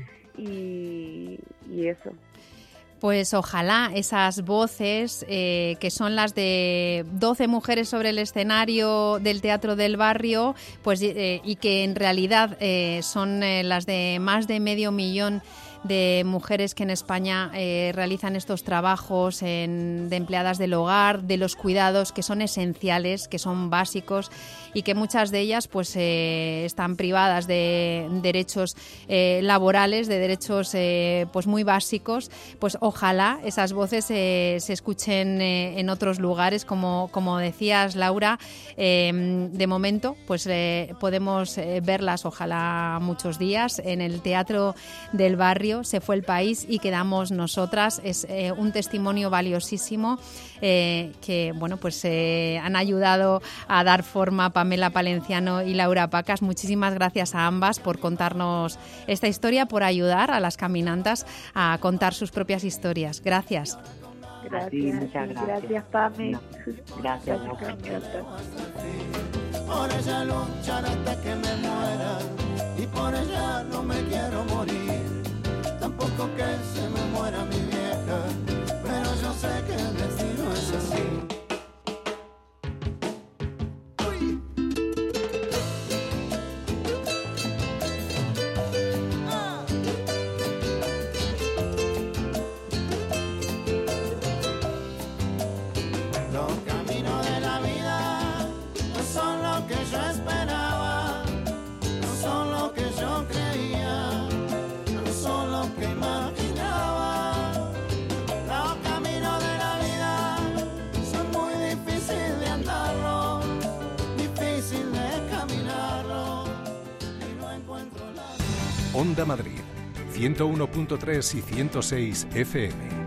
y, y eso. Pues ojalá esas voces, eh, que son las de doce mujeres sobre el escenario del Teatro del Barrio, pues eh, y que en realidad eh, son eh, las de más de medio millón de mujeres que en España eh, realizan estos trabajos en, de empleadas del hogar, de los cuidados, que son esenciales, que son básicos y que muchas de ellas pues eh, están privadas de derechos eh, laborales, de derechos eh, pues muy básicos. Pues ojalá esas voces eh, se escuchen eh, en otros lugares, como, como decías, Laura. Eh, de momento pues eh, podemos eh, verlas, ojalá muchos días, en el Teatro del Barrio. Se fue el país y quedamos nosotras. Es eh, un testimonio valiosísimo eh, que bueno pues eh, han ayudado a dar forma Pamela Palenciano y Laura Pacas. Muchísimas gracias a ambas por contarnos esta historia, por ayudar a las caminantas a contar sus propias historias. Gracias. Gracias, sí, muchas gracias. Gracias, Pame. No, gracias, Gracias, caminantas. Por ella luchar hasta que me muera y por ella no me quiero morir. Tampoco que se me muera mi vieja, pero yo sé que el destino es así. Los caminos de la vida no son lo que yo esperaba, no son lo que yo creía, no son lo que imaginaba. Los caminos de la vida son muy difíciles de andarlo, difícil de caminarlo, y no encuentro la... Onda Madrid, ciento uno punto tres y ciento seis F M.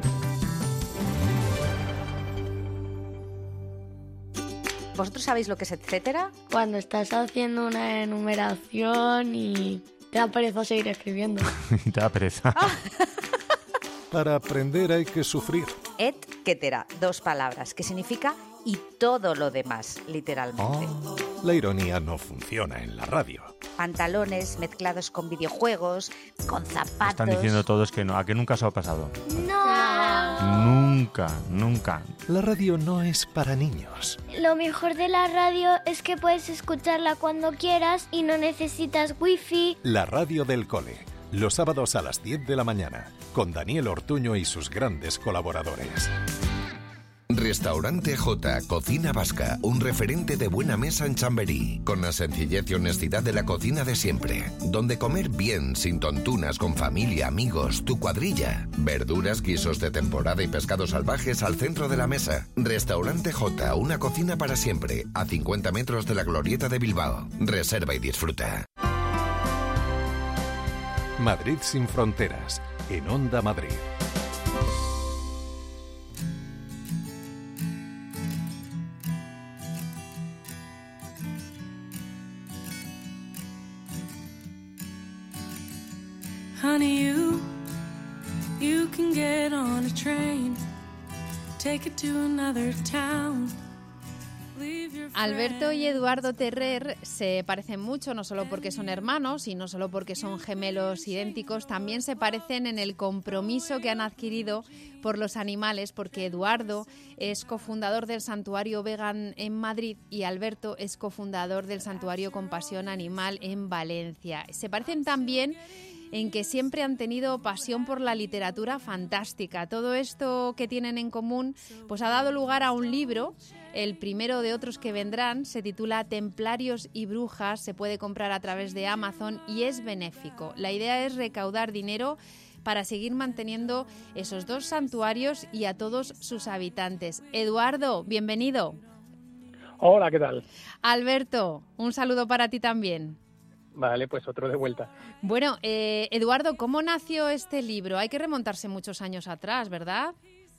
¿Vosotros sabéis lo que es etcétera? Cuando estás haciendo una enumeración y te da pereza seguir escribiendo. Te da pereza. Para aprender hay que sufrir. Etcétera, dos palabras, que significa y todo lo demás, literalmente. Oh, la ironía no funciona en la radio. Pantalones mezclados con videojuegos, con zapatos... Están diciendo todos que no, a que nunca os ha pasado. No. Nunca, nunca. La radio no es para niños. Lo mejor de la radio es que puedes escucharla cuando quieras y no necesitas wifi. La radio del cole, los sábados a las diez de la mañana, con Daniel Ortuño y sus grandes colaboradores. Restaurante J, Cocina Vasca, un referente de buena mesa en Chamberí, con la sencillez y honestidad de la cocina de siempre, donde comer bien, sin tontunas, con familia, amigos, tu cuadrilla, verduras, guisos de temporada y pescados salvajes al centro de la mesa. Restaurante J, una cocina para siempre, a cincuenta metros de la Glorieta de Bilbao. Reserva y disfruta. Madrid sin fronteras, en Onda Madrid. Honey, you, you can get on a train, take it to another town. Alberto y Eduardo Terrer se parecen mucho, no solo porque son hermanos y no solo porque son gemelos idénticos, también se parecen en el compromiso que han adquirido por los animales, porque Eduardo es cofundador del Santuario Vegan en Madrid y Alberto es cofundador del Santuario Compasión Animal en Valencia. Se parecen también en que siempre han tenido pasión por la literatura fantástica. Todo esto que tienen en común pues ha dado lugar a un libro, el primero de otros que vendrán. Se titula Templarios y Brujas, se puede comprar a través de Amazon y es benéfico. La idea es recaudar dinero para seguir manteniendo esos dos santuarios y a todos sus habitantes. Eduardo, bienvenido. Hola, ¿qué tal? Alberto, un saludo para ti también. Vale, pues otro de vuelta. Bueno, eh, Eduardo, ¿cómo nació este libro? Hay que remontarse muchos años atrás, ¿verdad?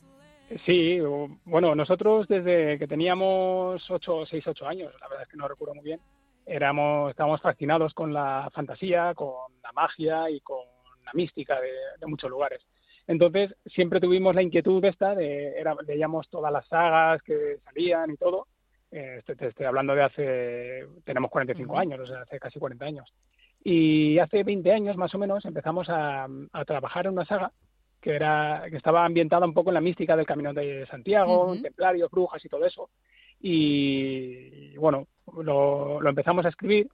Sí, bueno, nosotros desde que teníamos ocho, seis, ocho años, la verdad es que no recuerdo muy bien, éramos, estábamos fascinados con la fantasía, con la magia y con la mística de, de muchos lugares. Entonces, siempre tuvimos la inquietud esta de, era, leíamos todas las sagas que salían y todo. Eh, te, te estoy hablando de hace, tenemos cuarenta y cinco uh-huh. años, o sea, hace casi cuarenta años. Y hace veinte años más o menos empezamos a, a trabajar en una saga que era que estaba ambientada un poco en la mística del Camino de Santiago, uh-huh. templarios, brujas y todo eso. Y, y bueno, lo, lo empezamos a escribir,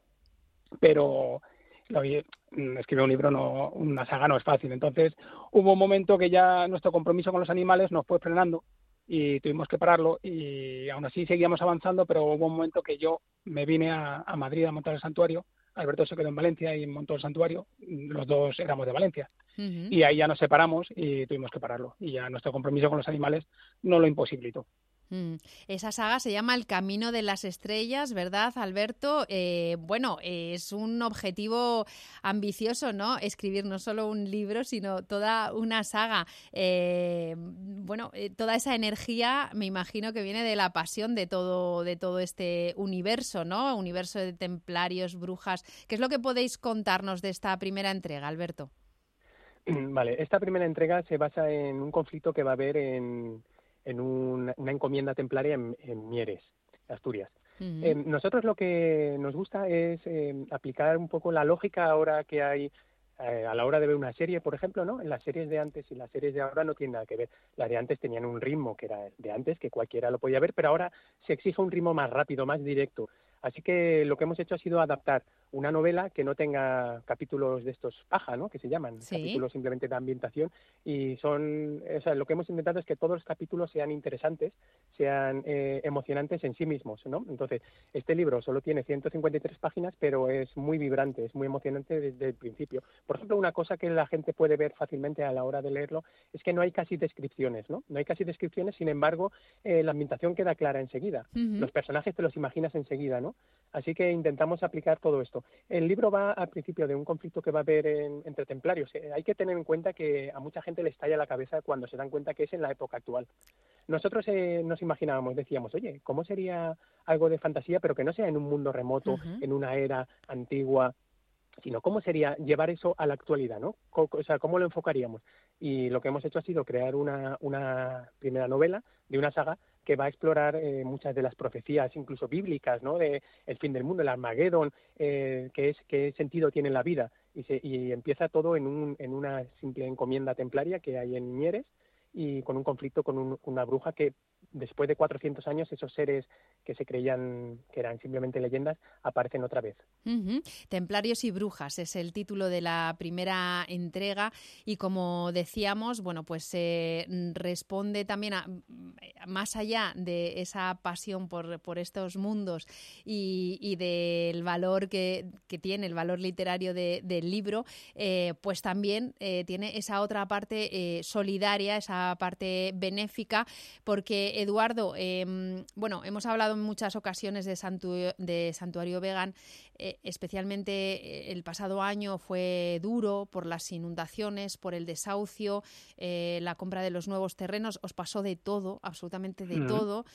pero lo, escribir un libro, no, una saga no es fácil. Entonces hubo un momento que ya nuestro compromiso con los animales nos fue frenando y tuvimos que pararlo, y aún así seguíamos avanzando, pero hubo un momento que yo me vine a, a Madrid a montar el santuario. Alberto se quedó en Valencia y montó el santuario, los dos éramos de Valencia, uh-huh. y ahí ya nos separamos y tuvimos que pararlo, y ya nuestro compromiso con los animales no lo imposibilitó. Mm. Esa saga se llama El Camino de las Estrellas, ¿verdad, Alberto? Eh, bueno, eh, es un objetivo ambicioso, ¿no? Escribir no solo un libro, sino toda una saga. Eh, bueno, eh, toda esa energía me imagino que viene de la pasión de todo, de todo este universo, ¿no? Universo de templarios, brujas. ¿Qué es lo que podéis contarnos de esta primera entrega, Alberto? Vale, esta primera entrega se basa en un conflicto que va a haber en... en un, una encomienda templaria en, en Mieres, Asturias. Uh-huh. Eh, nosotros lo que nos gusta es eh, aplicar un poco la lógica ahora que hay eh, a la hora de ver una serie, por ejemplo, ¿no? En las series de antes y las series de ahora no tienen nada que ver. Las de antes tenían un ritmo que era de antes, que cualquiera lo podía ver, pero ahora se exige un ritmo más rápido, más directo. Así que lo que hemos hecho ha sido adaptar una novela que no tenga capítulos de estos paja, ¿no? Que se llaman, sí. capítulos simplemente de ambientación, y son, o sea, lo que hemos intentado es que todos los capítulos sean interesantes, sean eh, emocionantes en sí mismos, ¿no? Entonces, este libro solo tiene ciento cincuenta y tres páginas, pero es muy vibrante, es muy emocionante desde el principio. Por ejemplo, una cosa que la gente puede ver fácilmente a la hora de leerlo es que no hay casi descripciones, ¿no? No hay casi descripciones, sin embargo, eh, la ambientación queda clara enseguida. Uh-huh. Los personajes te los imaginas enseguida, ¿no? Así que intentamos aplicar todo esto. El libro va al principio de un conflicto que va a haber en, entre templarios. Eh, hay que tener en cuenta que a mucha gente le estalla la cabeza cuando se dan cuenta que es en la época actual. Nosotros eh, nos imaginábamos, decíamos, oye, ¿cómo sería algo de fantasía, pero que no sea en un mundo remoto, uh-huh. en una era antigua, sino cómo sería llevar eso a la actualidad, ¿no? O sea, ¿cómo lo enfocaríamos? Y lo que hemos hecho ha sido crear una, una primera novela de una saga que va a explorar eh, muchas de las profecías, incluso bíblicas, ¿no? De el fin del mundo, el Armagedón, eh, qué es qué sentido tiene la vida, y, se, y empieza todo en un en una simple encomienda templaria que hay en Mieres, y con un conflicto con un, una bruja que después de cuatrocientos años esos seres que se creían que eran simplemente leyendas aparecen otra vez. Uh-huh. Templarios y Brujas es el título de la primera entrega, y como decíamos, bueno, pues eh, responde también a, más allá de esa pasión por, por estos mundos y, y del valor que, que tiene, el valor literario de, del libro, eh, pues también eh, tiene esa otra parte eh, solidaria, esa parte benéfica, porque Eduardo, eh, bueno, hemos hablado en muchas ocasiones de, santu- de Santuario Vegan, eh, especialmente el pasado año fue duro por las inundaciones, por el desahucio, eh, la compra de los nuevos terrenos, os pasó de todo, absolutamente de mm. todo,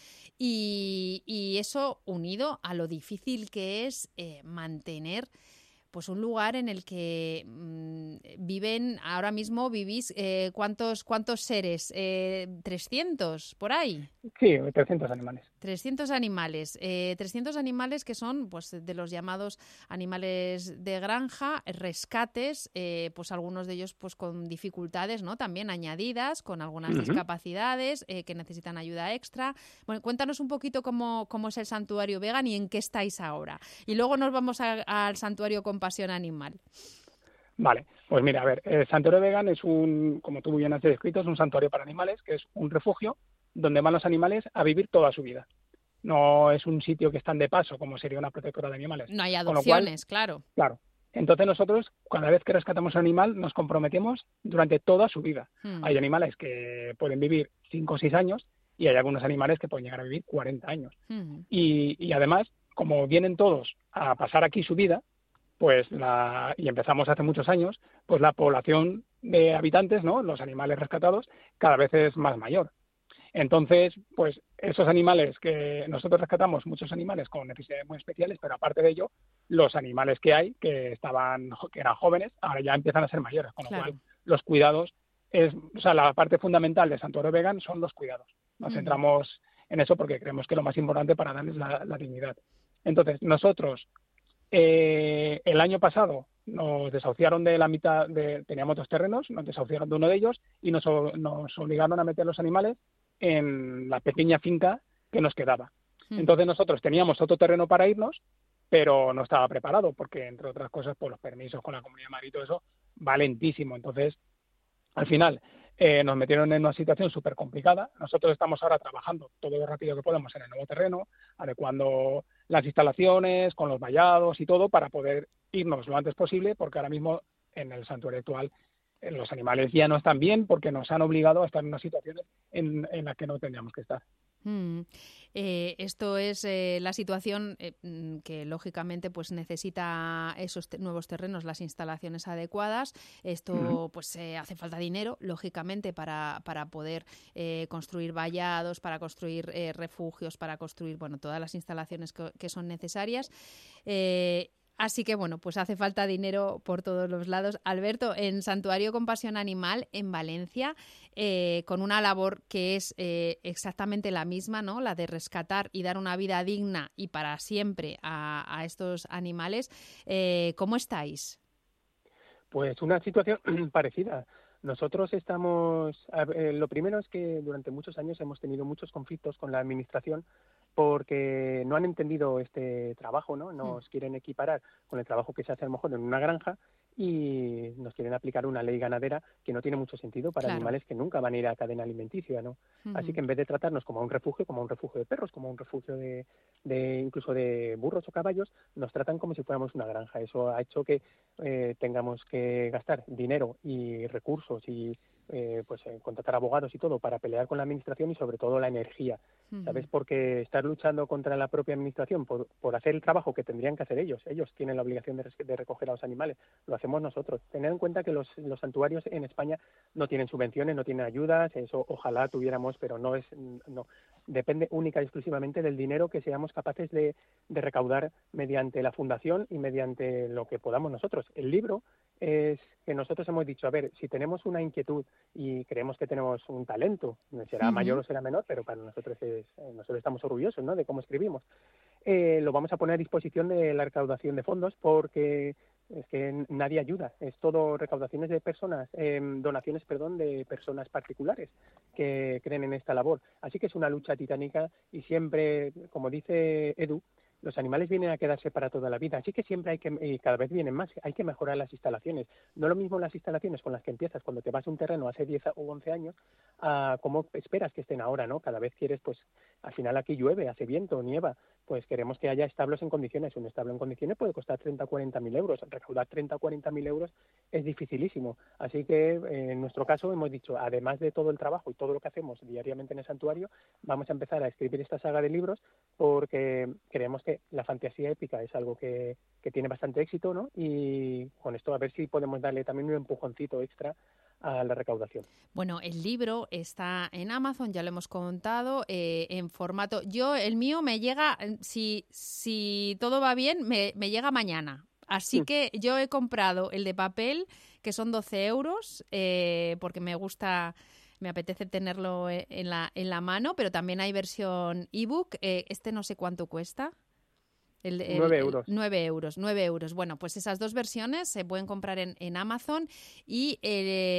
y, y eso unido a lo difícil que es eh, mantener pues un lugar en el que mmm, viven, ahora mismo vivís, eh, ¿cuántos cuántos seres? Eh, ¿trescientos por ahí? Sí, trescientos animales. trescientos animales. Eh, trescientos animales que son pues de los llamados animales de granja, rescates, eh, pues algunos de ellos pues con dificultades, ¿no? También añadidas, con algunas uh-huh. discapacidades, eh, que necesitan ayuda extra. Bueno, cuéntanos un poquito cómo, cómo es el Santuario Vegan y en qué estáis ahora. Y luego nos vamos a, al Santuario con Pasión Animal. Vale, pues mira, a ver, el Santuario Vegan es un, como tú bien has descrito, es un santuario para animales, que es un refugio donde van los animales a vivir toda su vida. No es un sitio que están de paso, como sería una protectora de animales. No hay Con lo cual, adopciones, claro. Claro. Entonces nosotros, cada vez que rescatamos un animal, nos comprometemos durante toda su vida. Hmm. Hay animales que pueden vivir cinco o seis años y hay algunos animales que pueden llegar a vivir cuarenta años. Hmm. Y, y además, como vienen todos a pasar aquí su vida, pues la, y empezamos hace muchos años, pues la población de habitantes, ¿no? Los animales rescatados, cada vez es más mayor. Entonces, pues esos animales que nosotros rescatamos, muchos animales con necesidades muy especiales, pero aparte de ello, los animales que hay, que estaban, que eran jóvenes, ahora ya empiezan a ser mayores, con lo Claro. cual los cuidados, es, o sea, la parte fundamental de Santuario Vegan son los cuidados. Nos Ujú. centramos en eso porque creemos que es lo más importante para darles la, la dignidad. Entonces, nosotros, eh, el año pasado, nos desahuciaron de la mitad, de, teníamos dos terrenos, nos desahuciaron de uno de ellos y nos, o- nos obligaron a meter los animales en la pequeña finca que nos quedaba. Hmm. Entonces nosotros teníamos otro terreno para irnos, pero no estaba preparado porque, entre otras cosas, por los permisos con la Comunidad de Madrid y todo eso, va lentísimo. Entonces, al final, eh, nos metieron en una situación súper complicada. Nosotros estamos ahora trabajando todo lo rápido que podemos en el nuevo terreno, adecuando las instalaciones con los vallados y todo para poder irnos lo antes posible, porque ahora mismo en el santuario actual eh, los animales ya no están bien porque nos han obligado a estar en unas situaciones en, en las que no tendríamos que estar. Mm. Eh, esto es eh, la situación eh, mm, que lógicamente pues necesita esos te- nuevos terrenos, las instalaciones adecuadas. Esto Ujú. pues eh, hace falta dinero, lógicamente, para, para poder eh, construir vallados, para construir eh, refugios, para construir bueno todas las instalaciones que, que son necesarias. Eh, Así que, bueno, pues hace falta dinero por todos los lados. Alberto, en Santuario Compasión Animal, en Valencia, eh, con una labor que es eh, exactamente la misma, ¿no? La de rescatar y dar una vida digna y para siempre a, a estos animales. Eh, ¿Cómo estáis? Pues una situación parecida. Nosotros estamos, a ver, lo primero es que durante muchos años hemos tenido muchos conflictos con la administración porque no han entendido este trabajo, ¿no? Nos quieren equiparar con el trabajo que se hace a lo mejor en una granja y nos quieren aplicar una ley ganadera que no tiene mucho sentido para Claro. animales que nunca van a ir a cadena alimenticia, ¿no? Así Ujú. que en vez de tratarnos como a un refugio, como a un refugio de perros, como a un refugio de, de incluso de burros o caballos, nos tratan como si fuéramos una granja. Eso ha hecho que eh, tengamos que gastar dinero y recursos y eh, pues eh, contratar abogados y todo para pelear con la administración y sobre todo la energía, ¿sabes? Porque estar luchando contra la propia administración por, por hacer el trabajo que tendrían que hacer ellos, ellos tienen la obligación de, res- de recoger a los animales, lo hacemos nosotros. Tener en cuenta que los, los santuarios en España no tienen subvenciones, no tienen ayudas, eso ojalá tuviéramos, pero no es, no, depende única y exclusivamente del dinero que seamos capaces de, de recaudar mediante la fundación y mediante lo que podamos nosotros. El libro es que nosotros hemos dicho, a ver, si tenemos una inquietud y creemos que tenemos un talento, será Ujú. mayor o será menor, pero para nosotros es, eh, nosotros estamos orgullosos, ¿no?, de cómo escribimos. Eh, lo vamos a poner a disposición de la recaudación de fondos porque es que nadie ayuda, es todo recaudaciones de personas, eh, donaciones, perdón, de personas particulares que creen en esta labor. Así que es una lucha titánica y siempre, como dice Edu, los animales vienen a quedarse para toda la vida, así que siempre hay que, y cada vez vienen más, hay que mejorar las instalaciones. No lo mismo las instalaciones con las que empiezas cuando te vas a un terreno hace diez o once años, a cómo esperas que estén ahora, ¿no? Cada vez quieres, pues, al final aquí llueve, hace viento, nieva, pues queremos que haya establos en condiciones. Un establo en condiciones puede costar treinta o cuarenta mil euros. Recaudar treinta o cuarenta mil euros es dificilísimo. Así que eh, en nuestro caso hemos dicho, además de todo el trabajo y todo lo que hacemos diariamente en el santuario, vamos a empezar a escribir esta saga de libros porque creemos que la fantasía épica es algo que, que tiene bastante éxito, ¿no? Y con esto a ver si podemos darle también un empujoncito extra a la recaudación. Bueno, el libro está en Amazon, ya lo hemos contado, eh, en formato... Yo, el mío me llega, si, si todo va bien, me, me llega mañana. Así Mm. que yo he comprado el de papel, que son doce euros, eh, porque me gusta... Me apetece tenerlo en la, en la mano, pero también hay versión ebook. Eh, este no sé cuánto cuesta. El, el, Nueve el- euros. nueve euros, nueve euros. Bueno, pues esas dos versiones se pueden comprar en, en Amazon y eh,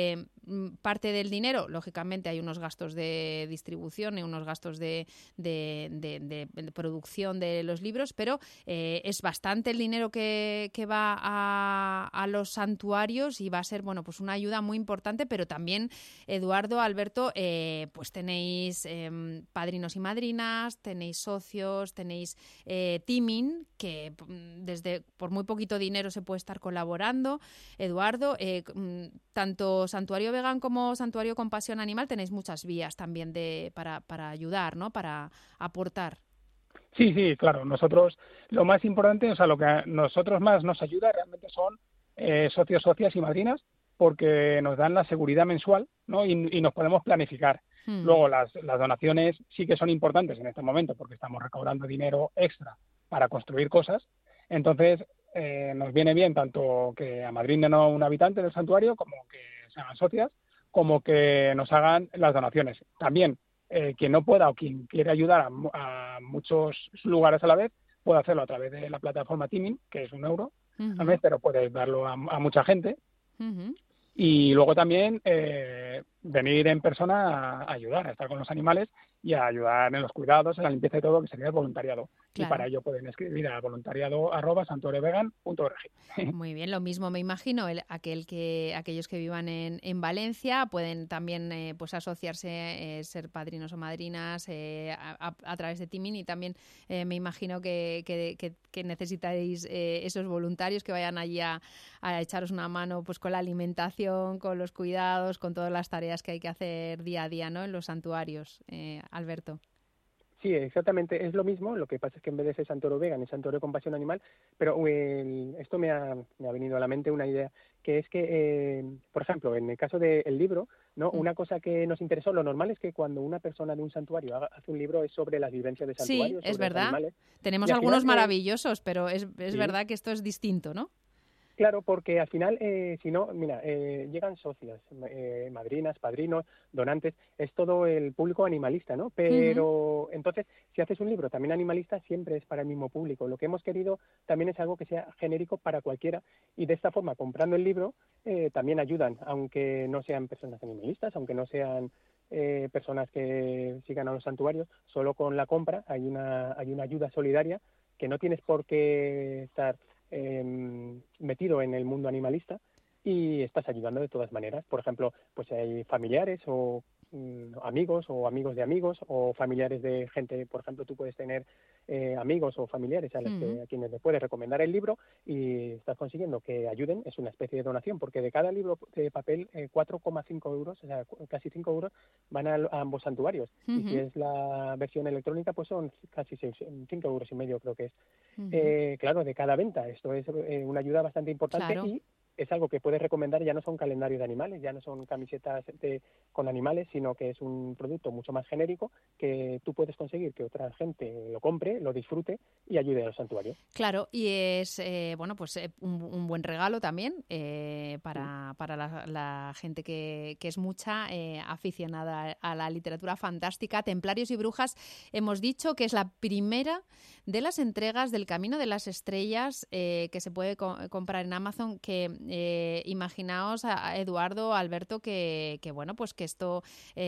parte del dinero, lógicamente hay unos gastos de distribución y unos gastos de, de, de, de, de producción de los libros, pero eh, es bastante el dinero que, que va a, a los santuarios y va a ser, bueno, pues una ayuda muy importante, pero también, Eduardo, Alberto, eh, pues tenéis eh, padrinos y madrinas, tenéis socios, tenéis eh, teaming, que desde por muy poquito dinero se puede estar colaborando. Eduardo, eh, tanto Santuario Vegan como Santuario Compasión Animal tenéis muchas vías también de para, para ayudar, ¿no? Para aportar. Sí, sí, claro. Nosotros, lo más importante, o sea, lo que a nosotros más nos ayuda realmente son eh, socios, socias y madrinas, porque nos dan la seguridad mensual, ¿no? Y, y nos podemos planificar. Hmm. Luego, las, las donaciones sí que son importantes en este momento, porque estamos recaudando dinero extra para construir cosas. Entonces, eh, nos viene bien tanto que amadrinen a un habitante del santuario, como que se hagan socias, como que nos hagan las donaciones. También, eh, quien no pueda o quien quiere ayudar a, a muchos lugares a la vez, puede hacerlo a través de la plataforma Teaming, que es un euro uh-huh. al mes, pero puedes darlo a, a mucha gente. Uh-huh. Y luego también eh, venir en persona a ayudar, a estar con los animales y a ayudar en los cuidados, en la limpieza y todo, que sería el voluntariado. Claro. Y para ello pueden escribir a voluntariado arroba santuario vegan punto org. Muy bien, lo mismo me imagino, el, aquel que, aquellos que vivan en, en Valencia pueden también eh, pues asociarse, eh, ser padrinos o madrinas eh, a, a través de Teaming, y también eh, me imagino que, que, que, que necesitaréis eh, esos voluntarios que vayan allí a, a echaros una mano pues con la alimentación, con los cuidados, con todas las tareas que hay que hacer día a día, ¿no? En los santuarios. Eh, Alberto. Sí, exactamente, es lo mismo, lo que pasa es que en vez de ser Santuario Vegan es Santuario Compasión Animal, pero el, esto me ha, me ha venido a la mente una idea, que es que, eh, por ejemplo, en el caso del libro, ¿no? Mm. Una cosa que nos interesó, lo normal es que cuando una persona de un santuario haga, hace un libro es sobre las vivencias de santuarios. Sí, es sobre verdad, animales. Tenemos algunos maravillosos, pero es, es sí. verdad que esto es distinto, ¿no? Claro, porque al final, eh, si no, mira, eh, llegan socias, eh, madrinas, padrinos, donantes, es todo el público animalista, ¿no? Pero uh-huh. entonces, si haces un libro también animalista, siempre es para el mismo público. Lo que hemos querido también es algo que sea genérico para cualquiera, y de esta forma, comprando el libro, eh, también ayudan, aunque no sean personas animalistas, aunque no sean eh, personas que sigan a los santuarios, solo con la compra hay una, hay una ayuda solidaria que no tienes por qué estar Eh, metido en el mundo animalista y estás ayudando de todas maneras. Por ejemplo, pues hay familiares o mm, amigos o amigos de amigos o familiares de gente. Por ejemplo, tú puedes tener eh, amigos o familiares a, los que, uh-huh. a quienes le puedes recomendar el libro y estás consiguiendo que ayuden. Es una especie de donación, porque de cada libro de papel eh, cuatro coma cinco euros, o sea, casi cinco euros van a, a ambos santuarios. Uh-huh. Y si es la versión electrónica, pues son casi seis, cinco euros y medio, creo que es. Uh-huh. Eh, claro, de cada venta. Esto es eh, una ayuda bastante importante. Claro. Y es algo que puedes recomendar. Ya no son calendarios de animales, ya no son camisetas de, con animales, sino que es un producto mucho más genérico que tú puedes conseguir que otra gente lo compre, lo disfrute y ayude a los santuarios. Claro, y es eh, bueno, pues eh, un, un buen regalo también eh, para, sí. para la, la gente que, que es mucha eh, aficionada a la literatura fantástica. Templarios y Brujas, hemos dicho que es la primera de las entregas del Camino de las Estrellas eh, que se puede co- comprar en Amazon, que Eh, imaginaos a, a Eduardo, a Alberto, que, que bueno, pues que esto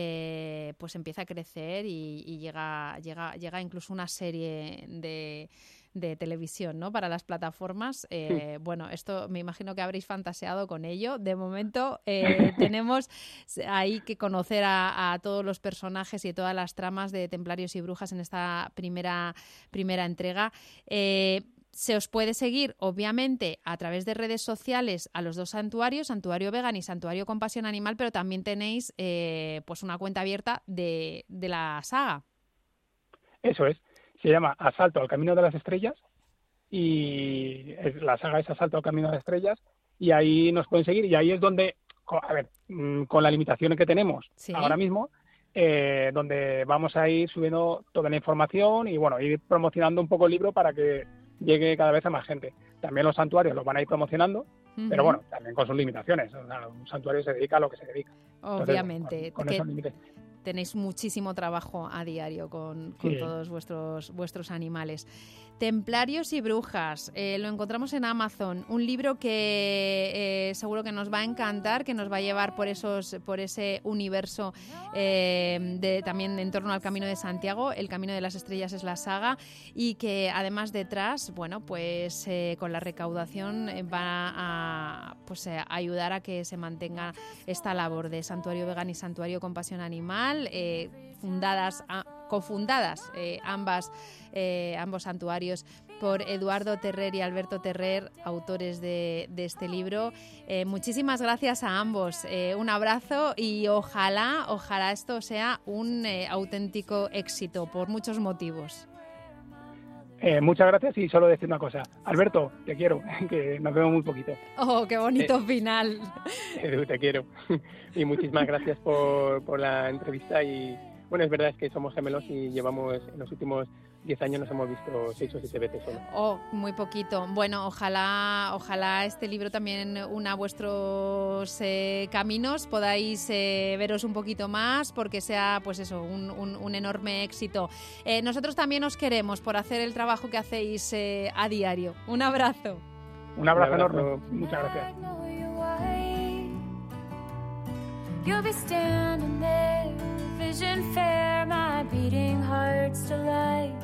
eh, pues empieza a crecer y, y llega, llega, llega incluso una serie de, de televisión, ¿no? Para las plataformas. Eh, sí. Bueno, esto me imagino que habréis fantaseado con ello. De momento eh, tenemos ahí que conocer a, a todos los personajes y todas las tramas de Templarios y Brujas en esta primera, primera entrega. Eh, Se os puede seguir, obviamente, a través de redes sociales a los dos santuarios, Santuario Vegan y Santuario Compasión Animal, pero también tenéis eh, pues una cuenta abierta de, de la saga. Eso es. Se llama Asalto al Camino de las Estrellas y la saga es Asalto al Camino de las Estrellas, y ahí nos pueden seguir, y ahí es donde, a ver, con la limitación que tenemos ¿sí? ahora mismo, eh, donde vamos a ir subiendo toda la información y, bueno, ir promocionando un poco el libro para que llegue cada vez a más gente. También los santuarios los van a ir promocionando, uh-huh. pero bueno, también con sus limitaciones. O sea, un santuario se dedica a lo que se dedica. Obviamente. Entonces, con, con que, esos límites. tenéis muchísimo trabajo a diario con, con Sí. todos vuestros, vuestros animales. Templarios y brujas, eh, lo encontramos en Amazon, un libro que eh, seguro que nos va a encantar, que nos va a llevar por esos, por ese universo eh, de, también en torno al Camino de Santiago. El Camino de las Estrellas es la saga, y que además detrás, bueno, pues eh, con la recaudación eh, va a, pues, eh, ayudar a que se mantenga esta labor de Santuario Vegan y Santuario Compasión Animal, eh, fundadas, a, cofundadas eh, ambas, eh, ambos santuarios por Eduardo Terrer y Alberto Terrer, autores de, de este libro. Eh, muchísimas gracias a ambos. Eh, un abrazo y ojalá, ojalá esto sea un eh, auténtico éxito por muchos motivos. Eh, muchas gracias y solo decir una cosa. Alberto, te quiero, que nos vemos muy poquito. Oh, qué bonito Eh, final. Edu, te quiero. Y muchísimas gracias por, por la entrevista. Y bueno, es verdad es que somos gemelos y llevamos, en los últimos diez años nos hemos visto seis o siete veces solo. Oh, muy poquito. Bueno, ojalá, ojalá este libro también una vuestros eh, caminos, podáis eh, veros un poquito más, porque sea, pues eso, un, un, un enorme éxito. Eh, nosotros también os queremos por hacer el trabajo que hacéis eh, a diario. Un abrazo. Un abrazo, Un abrazo. enorme. Muchas gracias. You'll be standing there, vision fair, my beating heart's delight.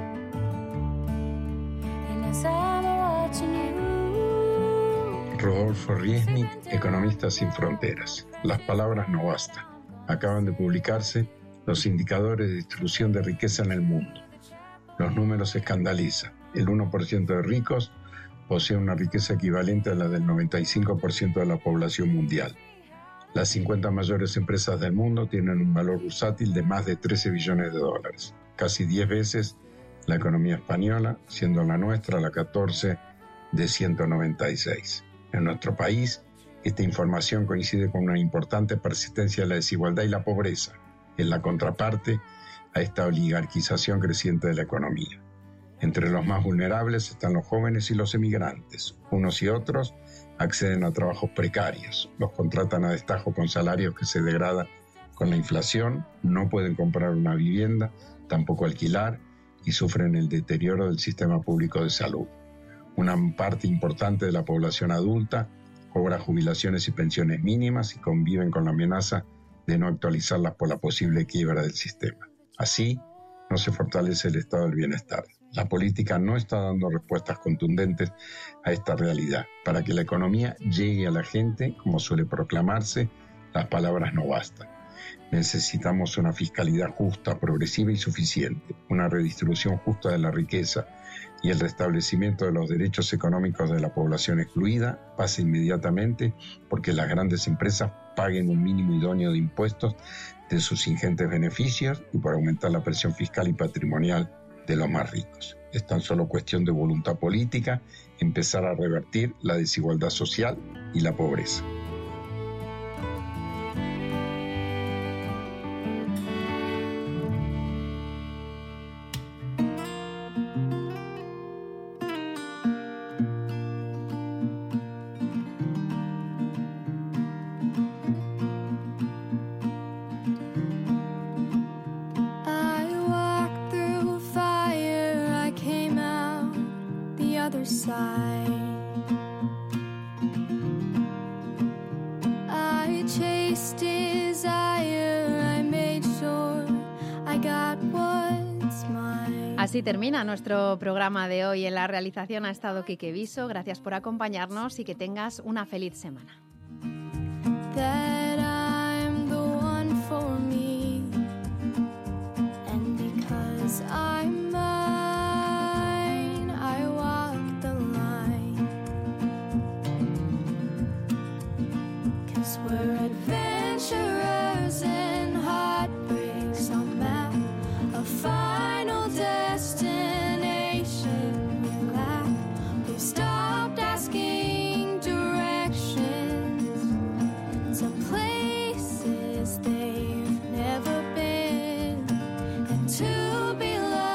And as I'm watching you, Rodolfo Riesnik, Economistas sin Fronteras. Las palabras no bastan. Acaban de publicarse los indicadores de distribución de riqueza en el mundo. Los números escandalizan. El uno por ciento de ricos posee una riqueza equivalente a la del noventa y cinco por ciento de la población mundial. Las cincuenta mayores empresas del mundo tienen un valor bursátil de más de trece billones de dólares, casi diez veces la economía española, siendo la nuestra la catorce de ciento noventa y seis. En nuestro país, esta información coincide con una importante persistencia de la desigualdad y la pobreza, en la contraparte a esta oligarquización creciente de la economía. Entre los más vulnerables están los jóvenes y los emigrantes. Unos y otros acceden a trabajos precarios, los contratan a destajo con salarios que se degradan con la inflación, no pueden comprar una vivienda, tampoco alquilar, y sufren el deterioro del sistema público de salud. Una parte importante de la población adulta cobra jubilaciones y pensiones mínimas y conviven con la amenaza de no actualizarlas por la posible quiebra del sistema. Así, no se fortalece el estado del bienestar. La política no está dando respuestas contundentes a esta realidad. Para que la economía llegue a la gente, como suele proclamarse, las palabras no bastan. Necesitamos una fiscalidad justa, progresiva y suficiente, una redistribución justa de la riqueza y el restablecimiento de los derechos económicos de la población excluida pasa inmediatamente porque las grandes empresas paguen un mínimo idóneo de impuestos de sus ingentes beneficios y por aumentar la presión fiscal y patrimonial de los más ricos. Es tan solo cuestión de voluntad política empezar a revertir la desigualdad social y la pobreza. I walked through fire, I came out the other side. I chased desire, I made sure I got what's mine. Así termina nuestro programa de hoy. En la realización ha estado Quique Viso. Gracias por acompañarnos y que tengas una feliz semana. That I'm the one for me, and because I'm mine, I walk the line. 'Cause we're adventurers and heartbreaks on map, a final destination we lack. We've stopped asking directions to places they've never been, and to be loved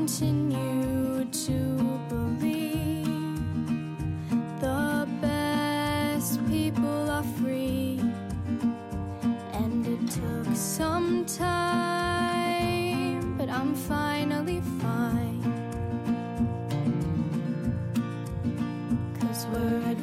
continue to believe the best people are free, and it took some time, but I'm finally fine, 'cause we're